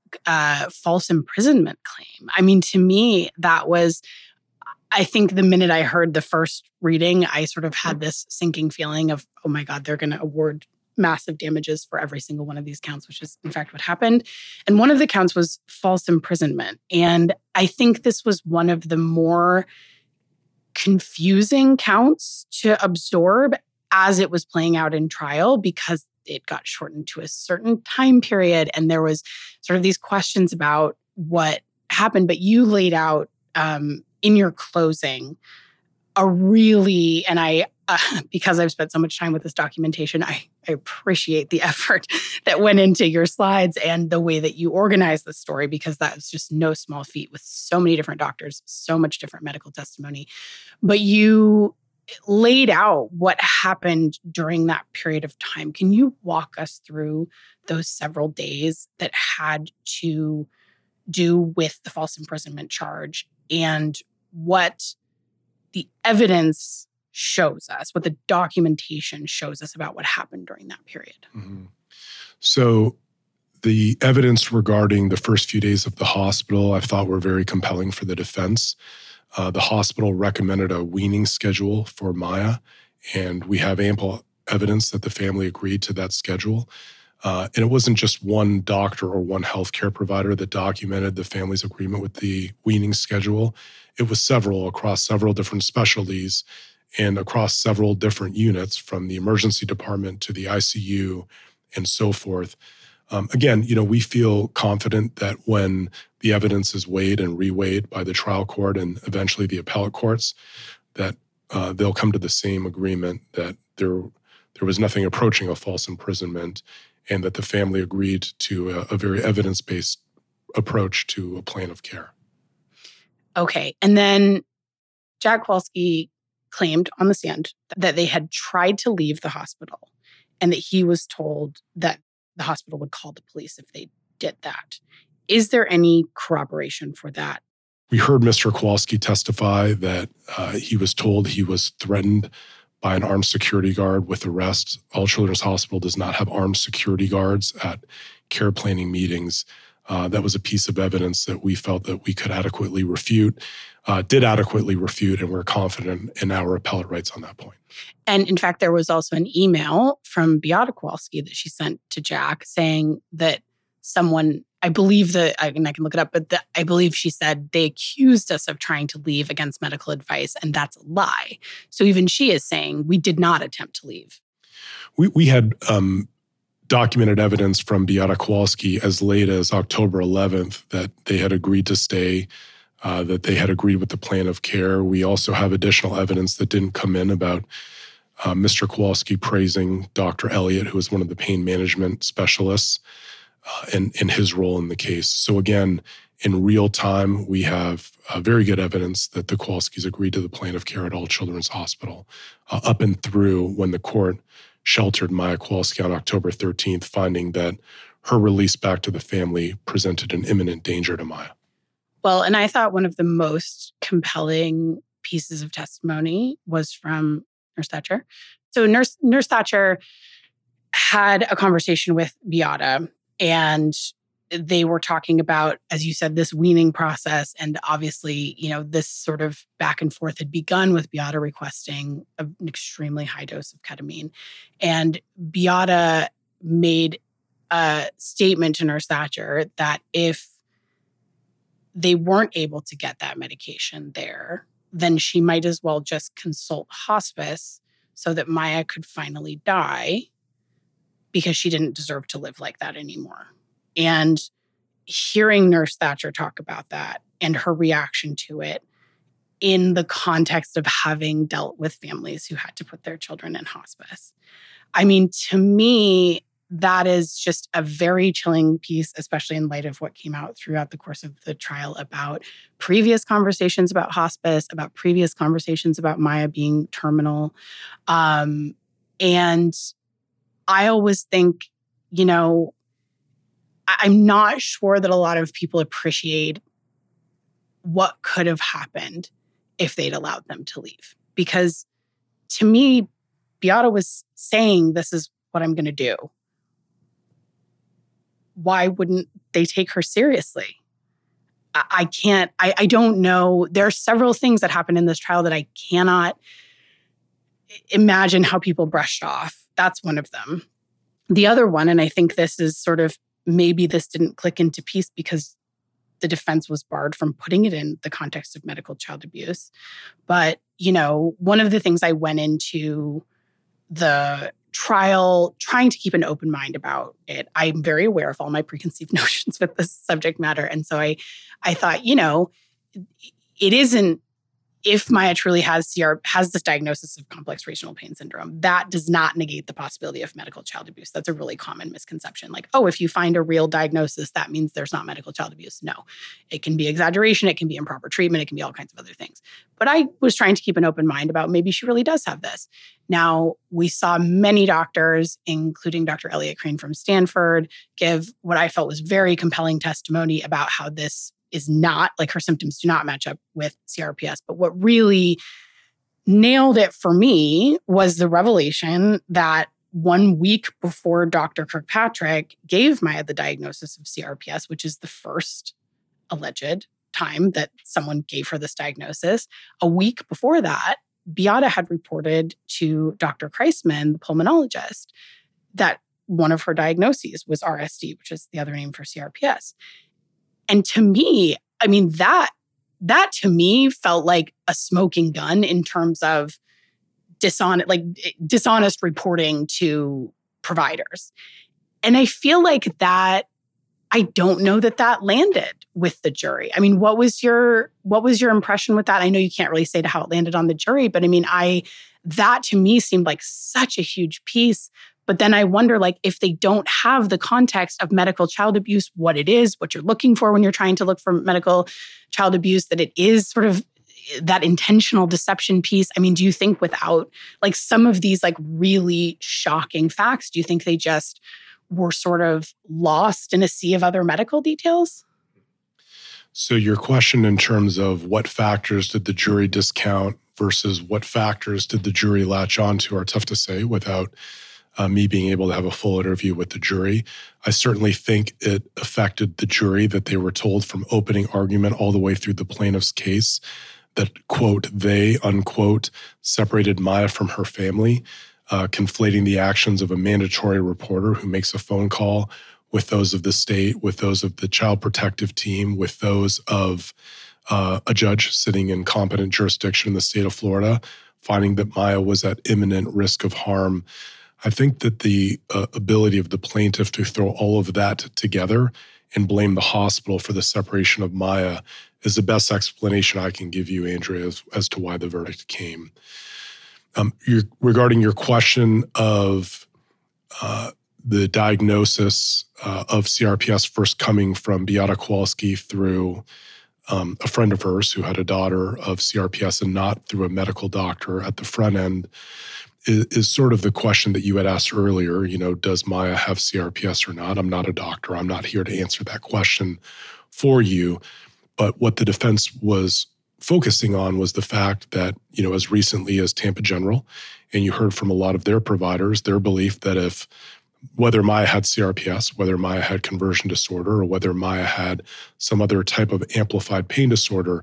uh, false imprisonment claim. I mean, to me, that was, I think the minute I heard the first reading, I sort of had this sinking feeling of, oh my God, they're going to award massive damages for every single one of these counts, which is in fact what happened. And one of the counts was false imprisonment. And I think this was one of the more confusing counts to absorb as it was playing out in trial, because it got shortened to a certain time period. And there was sort of these questions about what happened, but you laid out um, in your closing a really, and I, uh, because I've spent so much time with this documentation, I, I appreciate the effort that went into your slides and the way that you organized the story, because that was just no small feat with so many different doctors, so much different medical testimony. But you laid out what happened during that period of time. Can you walk us through those several days that had to do with the false imprisonment charge and what the evidence shows us, what the documentation shows us about what happened during that period? Mm-hmm. So the evidence regarding the first few days of the hospital, I thought were very compelling for the defense. Uh, the hospital recommended a weaning schedule for Maya, and we have ample evidence that the family agreed to that schedule. Uh, and it wasn't just one doctor or one healthcare provider that documented the family's agreement with the weaning schedule. It was several across several different specialties and across several different units, from the emergency department to the I C U and so forth. Um, again, you know, we feel confident that when the evidence is weighed and reweighed by the trial court and eventually the appellate courts, that uh, they'll come to the same agreement that there, there was nothing approaching a false imprisonment, and that the family agreed to a, a very evidence-based approach to a plan of care. Okay. And then Jack Kowalski claimed on the stand that they had tried to leave the hospital and that he was told that the hospital would call the police if they did that. Is there any corroboration for that? We heard Mister Kowalski testify that uh, he was told he was threatened by an armed security guard with arrest. All Children's Hospital does not have armed security guards at care planning meetings. Uh, that was a piece of evidence that we felt that we could adequately refute, uh, did adequately refute, and we're confident in our appellate rights on that point. And in fact, there was also an email from Beata Kowalski that she sent to Jack saying that someone, I believe that, and I can look it up, but the, I believe she said they accused us of trying to leave against medical advice, and that's a lie. So even she is saying we did not attempt to leave. We, we had um, documented evidence from Beata Kowalski as late as October eleventh that they had agreed to stay, uh, that they had agreed with the plan of care. We also have additional evidence that didn't come in about uh, Mister Kowalski praising Doctor Elliott, who was one of the pain management specialists, uh, and, and his role in the case. So again, in real time, we have uh, very good evidence that the Kowalskis agreed to the plan of care at All Children's Hospital, uh, up and through when the court sheltered Maya Kowalski on October thirteenth, finding that her release back to the family presented an imminent danger to Maya. Well, and I thought one of the most compelling pieces of testimony was from Nurse Thatcher. So Nurse, Nurse Thatcher had a conversation with Beata, and they were talking about, as you said, this weaning process. And obviously, you know, this sort of back and forth had begun with Beata requesting an extremely high dose of ketamine. And Beata made a statement to Nurse Thatcher that if they weren't able to get that medication there, then she might as well just consult hospice so that Maya could finally die, because she didn't deserve to live like that anymore. And hearing Nurse Thatcher talk about that and her reaction to it in the context of having dealt with families who had to put their children in hospice. I mean, to me, that is just a very chilling piece, especially in light of what came out throughout the course of the trial about previous conversations about hospice, about previous conversations about Maya being terminal. Um, and I always think, you know, I'm not sure that a lot of people appreciate what could have happened if they'd allowed them to leave. Because to me, Beata was saying, this is what I'm going to do. Why wouldn't they take her seriously? I, I can't, I, I don't know. There are several things that happened in this trial that I cannot imagine how people brushed off. That's one of them. The other one, and I think this is sort of, maybe this didn't click into piece because the defense was barred from putting it in the context of medical child abuse. But, you know, one of the things I went into the trial, trying to keep an open mind about it. I'm very aware of all my preconceived notions with this subject matter. And so I, I thought, you know, it isn't, if Maya truly has C R, has this diagnosis of complex regional pain syndrome, that does not negate the possibility of medical child abuse. That's a really common misconception. Like, oh, if you find a real diagnosis, that means there's not medical child abuse. No, it can be exaggeration. It can be improper treatment. It can be all kinds of other things. But I was trying to keep an open mind about maybe she really does have this. Now, we saw many doctors, including Doctor Elliot Crane from Stanford, give what I felt was very compelling testimony about how this is not, like her symptoms do not match up with C R P S. But what really nailed it for me was the revelation that one week before Doctor Kirkpatrick gave Maya the diagnosis of C R P S, which is the first alleged time that someone gave her this diagnosis, a week before that, Beata had reported to Doctor Kreisman, the pulmonologist, that one of her diagnoses was R S D, which is the other name for C R P S. And to me, I mean, that that to me felt like a smoking gun in terms of dishonest, like dishonest reporting to providers. And I feel like that, I don't know that that landed with the jury. I mean, what was your what was your impression with that? I know you can't really say to how it landed on the jury, but I mean, I that to me seemed like such a huge piece. But then I wonder, like, if they don't have the context of medical child abuse, what it is, what you're looking for when you're trying to look for medical child abuse, that it is sort of that intentional deception piece. I mean, do you think without, like, some of these, like, really shocking facts, do you think they just were sort of lost in a sea of other medical details? So your question in terms of what factors did the jury discount versus what factors did the jury latch onto are tough to say without Uh, me being able to have a full interview with the jury. I certainly think it affected the jury that they were told from opening argument all the way through the plaintiff's case that, quote, they, unquote, separated Maya from her family, uh, conflating the actions of a mandatory reporter who makes a phone call with those of the state, with those of the child protective team, with those of uh, a judge sitting in competent jurisdiction in the state of Florida, finding that Maya was at imminent risk of harm. I think that the uh, ability of the plaintiff to throw all of that together and blame the hospital for the separation of Maya is the best explanation I can give you, Andrea, as, as to why the verdict came. Um, regarding your question of uh, the diagnosis uh, of C R P S first coming from Beata Kowalski through um, a friend of hers who had a daughter of C R P S and not through a medical doctor at the front end, Is, is sort of the question that you had asked earlier, you know, does Maya have C R P S or not? I'm not a doctor. I'm not here to answer that question for you. But what the defense was focusing on was the fact that, you know, as recently as Tampa General, and you heard from a lot of their providers, their belief that if, whether Maya had C R P S, whether Maya had conversion disorder, or whether Maya had some other type of amplified pain disorder,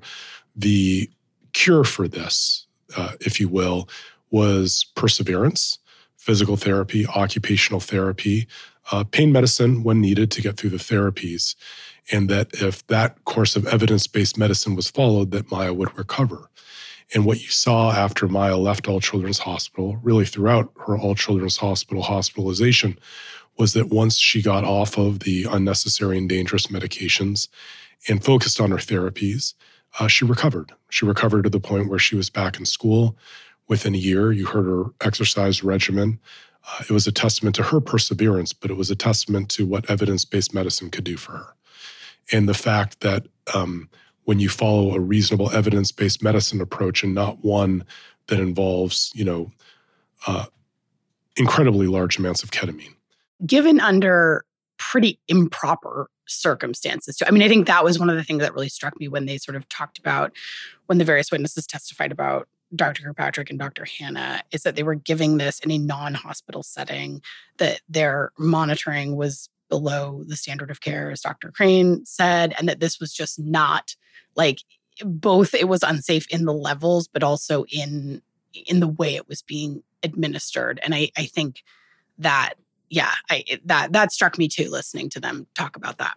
the cure for this, uh, if you will, was perseverance, physical therapy, occupational therapy, uh, pain medicine when needed to get through the therapies. And that if that course of evidence-based medicine was followed, that Maya would recover. And what you saw after Maya left All Children's Hospital, really throughout her All Children's Hospital hospitalization, was that once she got off of the unnecessary and dangerous medications and focused on her therapies, uh, she recovered. She recovered to the point where she was back in school. Within a year, you heard her exercise regimen. Uh, it was a testament to her perseverance, but it was a testament to what evidence-based medicine could do for her. And the fact that um, when you follow a reasonable evidence-based medicine approach and not one that involves, you know, uh, incredibly large amounts of ketamine. Given under pretty improper circumstances too. I mean, I think that was one of the things that really struck me when they sort of talked about, when the various witnesses testified about Doctor Kirkpatrick and Doctor Hanna, is that they were giving this in a non-hospital setting, that their monitoring was below the standard of care, as Doctor Crane said, and that this was just not, like, both it was unsafe in the levels, but also in in the way it was being administered. And I, I think that, yeah, I, that that struck me too, listening to them talk about that.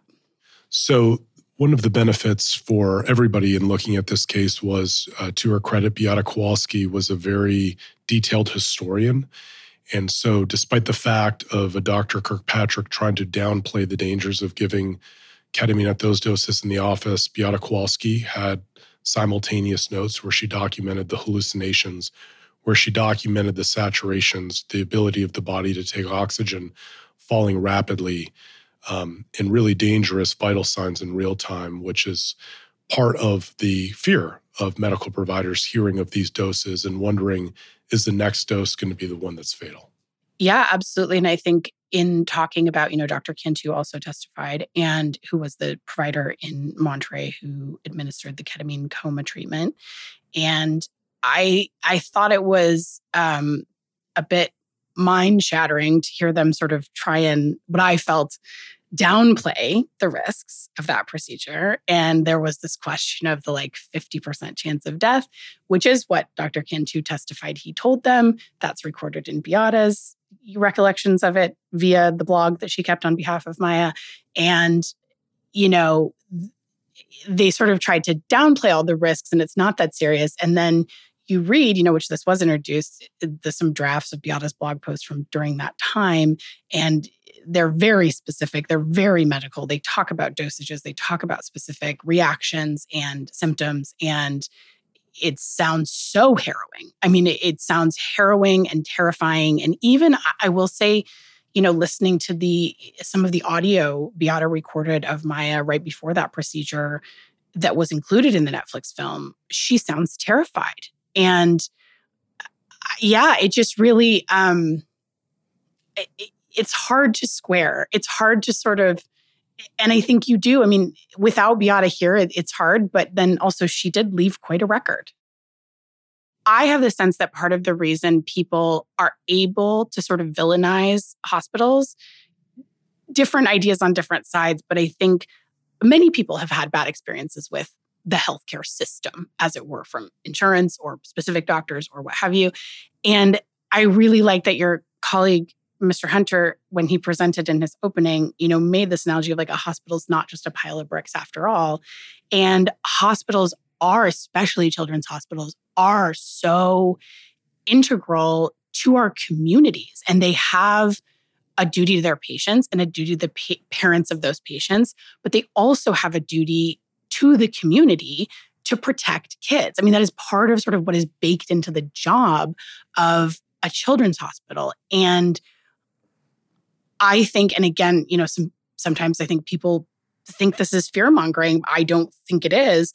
So one of the benefits for everybody in looking at this case was, uh, to her credit, Beata Kowalski was a very detailed historian. And so despite the fact of a Doctor Kirkpatrick trying to downplay the dangers of giving ketamine at those doses in the office, Beata Kowalski had simultaneous notes where she documented the hallucinations, where she documented the saturations, the ability of the body to take oxygen falling rapidly, um, and really dangerous vital signs in real time, which is part of the fear of medical providers hearing of these doses and wondering, is the next dose going to be the one that's fatal? Yeah, absolutely. And I think in talking about, you know, Doctor Cantu also testified, and who was the provider in Monterey who administered the ketamine coma treatment. And I I thought it was um, a bit mind-shattering to hear them sort of try and, what I felt, downplay the risks of that procedure. And there was this question of the like fifty percent chance of death, which is what Doctor Cantu testified he told them. That's recorded in Beata's recollections of it via the blog that she kept on behalf of Maya. And, you know, they sort of tried to downplay all the risks, and it's not that serious. And then you read, you know, which this was introduced, there's some drafts of Beata's blog posts from during that time, and they're very specific. They're very medical. They talk about dosages. They talk about specific reactions and symptoms, and it sounds so harrowing. I mean, it, it sounds harrowing and terrifying. And even, I will say, you know, listening to the some of the audio Beata recorded of Maya right before that procedure that was included in the Netflix film, she sounds terrified. And yeah, it just really, um, it, it's hard to square. It's hard to sort of, and I think you do. I mean, without Beata here, it, it's hard, but then also she did leave quite a record. I have the sense that part of the reason people are able to sort of villainize hospitals, different ideas on different sides, but I think many people have had bad experiences with the healthcare system, as it were, from insurance or specific doctors or what have you. And I really like that your colleague, Mister Hunter, when he presented in his opening, you know, made this analogy of like a hospital's not just a pile of bricks after all. And hospitals are, especially children's hospitals, are so integral to our communities. And they have a duty to their patients and a duty to the pa- parents of those patients, but they also have a duty to the community to protect kids. I mean, that is part of sort of what is baked into the job of a children's hospital. And I think, and again, you know, some sometimes I think people think this is fear-mongering. I don't think it is.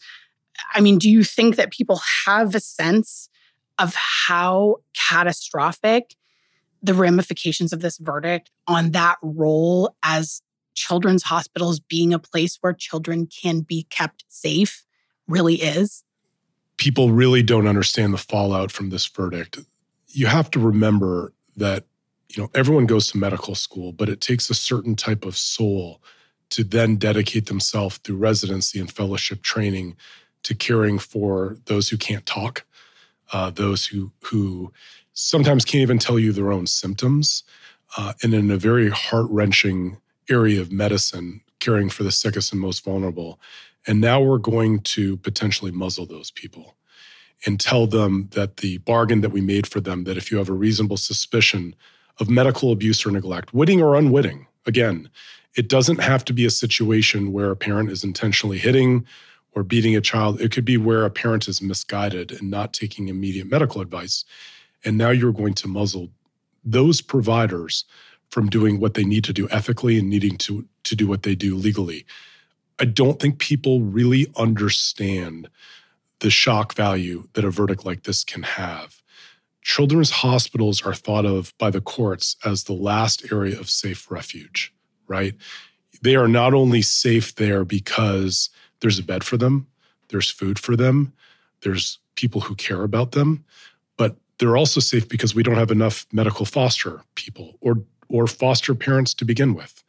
I mean, do you think that people have a sense of how catastrophic the ramifications of this verdict on that role as children's hospitals being a place where children can be kept safe really is? People really don't understand the fallout from this verdict. You have to remember that, you know, everyone goes to medical school, but it takes a certain type of soul to then dedicate themselves through residency and fellowship training to caring for those who can't talk, uh, those who who sometimes can't even tell you their own symptoms, uh, and in a very heart-wrenching area of medicine, caring for the sickest and most vulnerable. And now we're going to potentially muzzle those people and tell them that the bargain that we made for them, that if you have a reasonable suspicion of medical abuse or neglect, witting or unwitting, again, it doesn't have to be a situation where a parent is intentionally hitting or beating a child. It could be where a parent is misguided and not taking immediate medical advice. And now you're going to muzzle those providers from doing what they need to do ethically and needing to, to do what they do legally. I don't think people really understand the shock value that a verdict like this can have. Children's hospitals are thought of by the courts as the last area of safe refuge, right? They are not only safe there because there's a bed for them, there's food for them, there's people who care about them, but they're also safe because we don't have enough medical foster people or or foster parents to begin with.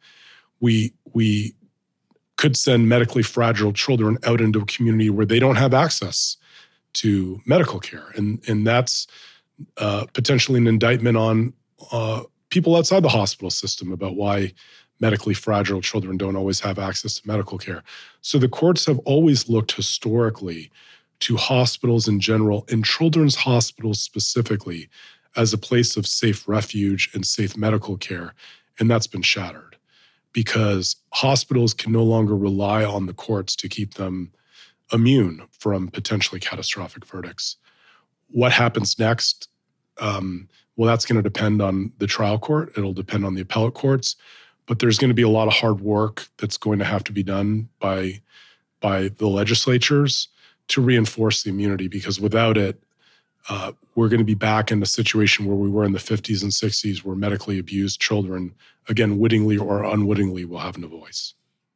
We we could send medically fragile children out into a community where they don't have access to medical care. And, and that's uh, potentially an indictment on uh, people outside the hospital system about why medically fragile children don't always have access to medical care. So the courts have always looked historically to hospitals in general, and children's hospitals specifically, as a place of safe refuge and safe medical care. And that's been shattered because hospitals can no longer rely on the courts to keep them immune from potentially catastrophic verdicts. What happens next? Um, well, that's going to depend on the trial court. It'll depend on the appellate courts. But there's going to be a lot of hard work that's going to have to be done by, by the legislatures to reinforce the immunity, because without it, uh, we're going to be back in a situation where we were in the fifties and sixties, where medically abused children, again, wittingly or unwittingly, will have no voice.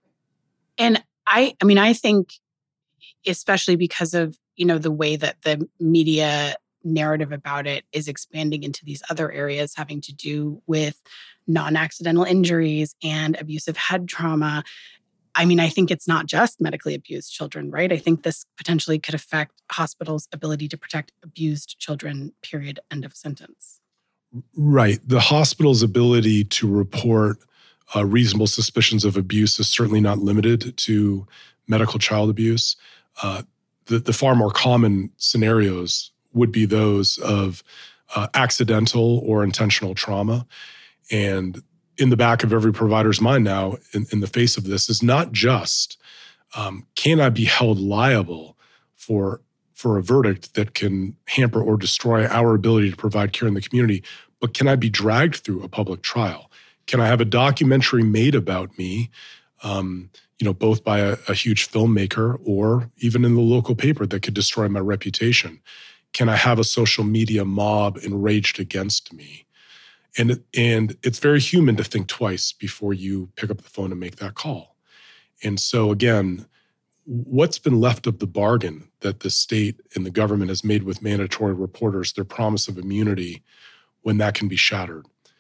And I, I mean, I think, especially because of, you know, the way that the media narrative about it is expanding into these other areas having to do with non-accidental injuries and abusive head trauma. I mean, I think it's not just medically abused children, right? I think this potentially could affect hospitals' ability to protect abused children, period, end of sentence. Right. The hospital's ability to report uh, reasonable suspicions of abuse is certainly not limited to medical child abuse. Uh, the, the far more common scenarios would be those of uh, accidental or intentional trauma. And in the back of every provider's mind now, in, in the face of this, is not just, um, can I be held liable for, for a verdict that can hamper or destroy our ability to provide care in the community, but can I be dragged through a public trial? Can I have a documentary made about me, um, you know, both by a, a huge filmmaker or even in the local paper that could destroy my reputation? Can I have a social media mob enraged against me? And, and it's very human to think twice before you pick up the phone and make that call. And so again, what's been left of the bargain that the state and the government has made with mandatory reporters, their promise of immunity, when that can be shattered?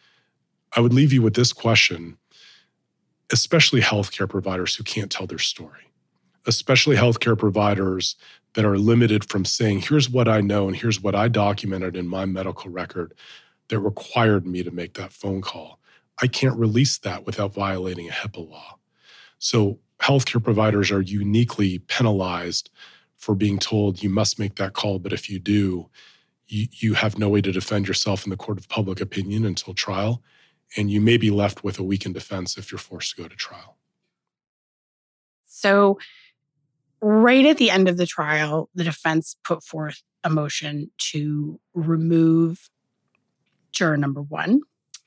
I would leave you with this question, especially healthcare providers who can't tell their story, especially healthcare providers that are limited from saying, here's what I know and here's what I documented in my medical record that required me to make that phone call. I can't release that without violating a HIPAA law. So healthcare providers are uniquely penalized for being told you must make that call, but if you do, you, you have no way to defend yourself in the court of public opinion until trial, and you may be left with a weakened defense if you're forced to go to trial. So right at the end of the trial, the defense put forth a motion to remove juror number one.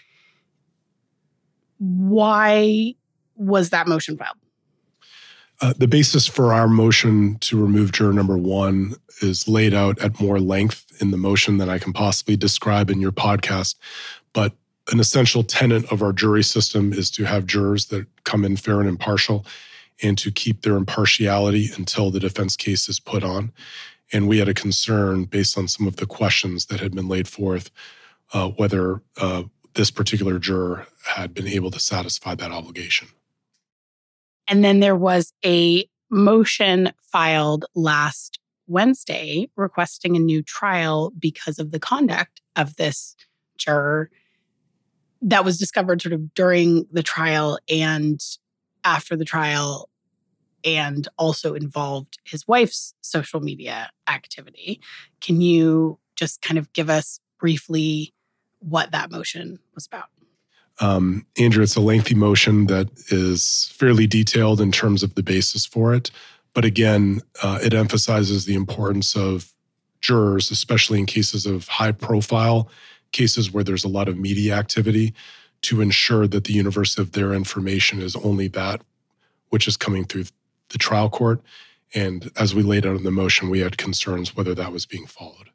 Why was that motion filed? Uh, the basis for our motion to remove juror number one is laid out at more length in the motion than I can possibly describe in your podcast. But an essential tenet of our jury system is to have jurors that come in fair and impartial and to keep their impartiality until the defense case is put on. And we had a concern based on some of the questions that had been laid forth Uh, whether uh, this particular juror had been able to satisfy that obligation. And then there was a motion filed last Wednesday requesting a new trial because of the conduct of this juror that was discovered sort of during the trial and after the trial, and also involved his wife's social media activity. Can you just kind of give us briefly what that motion was about? Um, Andrew, it's a lengthy motion that is fairly detailed in terms of the basis for it. But again, uh, it emphasizes the importance of jurors, especially in cases of high profile cases where there's a lot of media activity, to ensure that the universe of their information is only that which is coming through the trial court. And as we laid out in the motion, we had concerns whether that was being followed.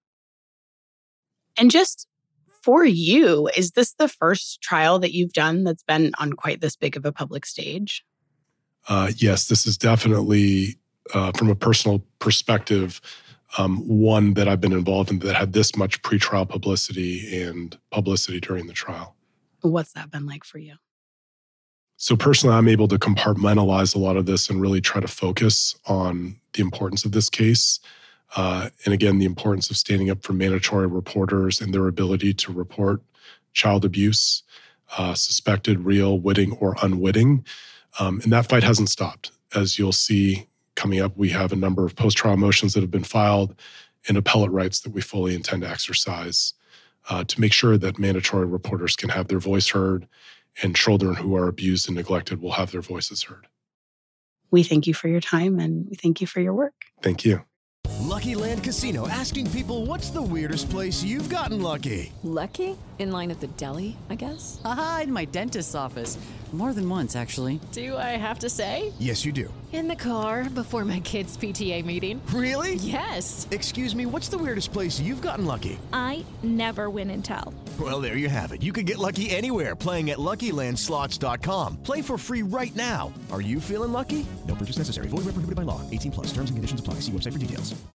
And just for you, is this the first trial that you've done that's been on quite this big of a public stage? Uh, yes, this is definitely, uh, from a personal perspective, um, one that I've been involved in that had this much pretrial publicity and publicity during the trial. What's that been like for you? So personally, I'm able to compartmentalize a lot of this and really try to focus on the importance of this case. Uh, and again, the importance of standing up for mandatory reporters and their ability to report child abuse, uh, suspected, real, witting, or unwitting. Um, and that fight hasn't stopped. As you'll see coming up, we have a number of post-trial motions that have been filed and appellate rights that we fully intend to exercise uh, to make sure that mandatory reporters can have their voice heard and children who are abused and neglected will have their voices heard. We thank you for your time and we thank you for your work. Thank you. Lucky Land Casino, asking people, what's the weirdest place you've gotten lucky? Lucky? In line at the deli, I guess? Aha, in my dentist's office. More than once, actually. Do I have to say? Yes, you do. In the car before my kids' P T A meeting. Really? Yes. Excuse me, what's the weirdest place you've gotten lucky? I never win and tell. Well, there you have it. You can get lucky anywhere, playing at Lucky Land Slots dot com. Play for free right now. Are you feeling lucky? No purchase necessary. Void where prohibited by law. eighteen plus. Terms and conditions apply. See website for details.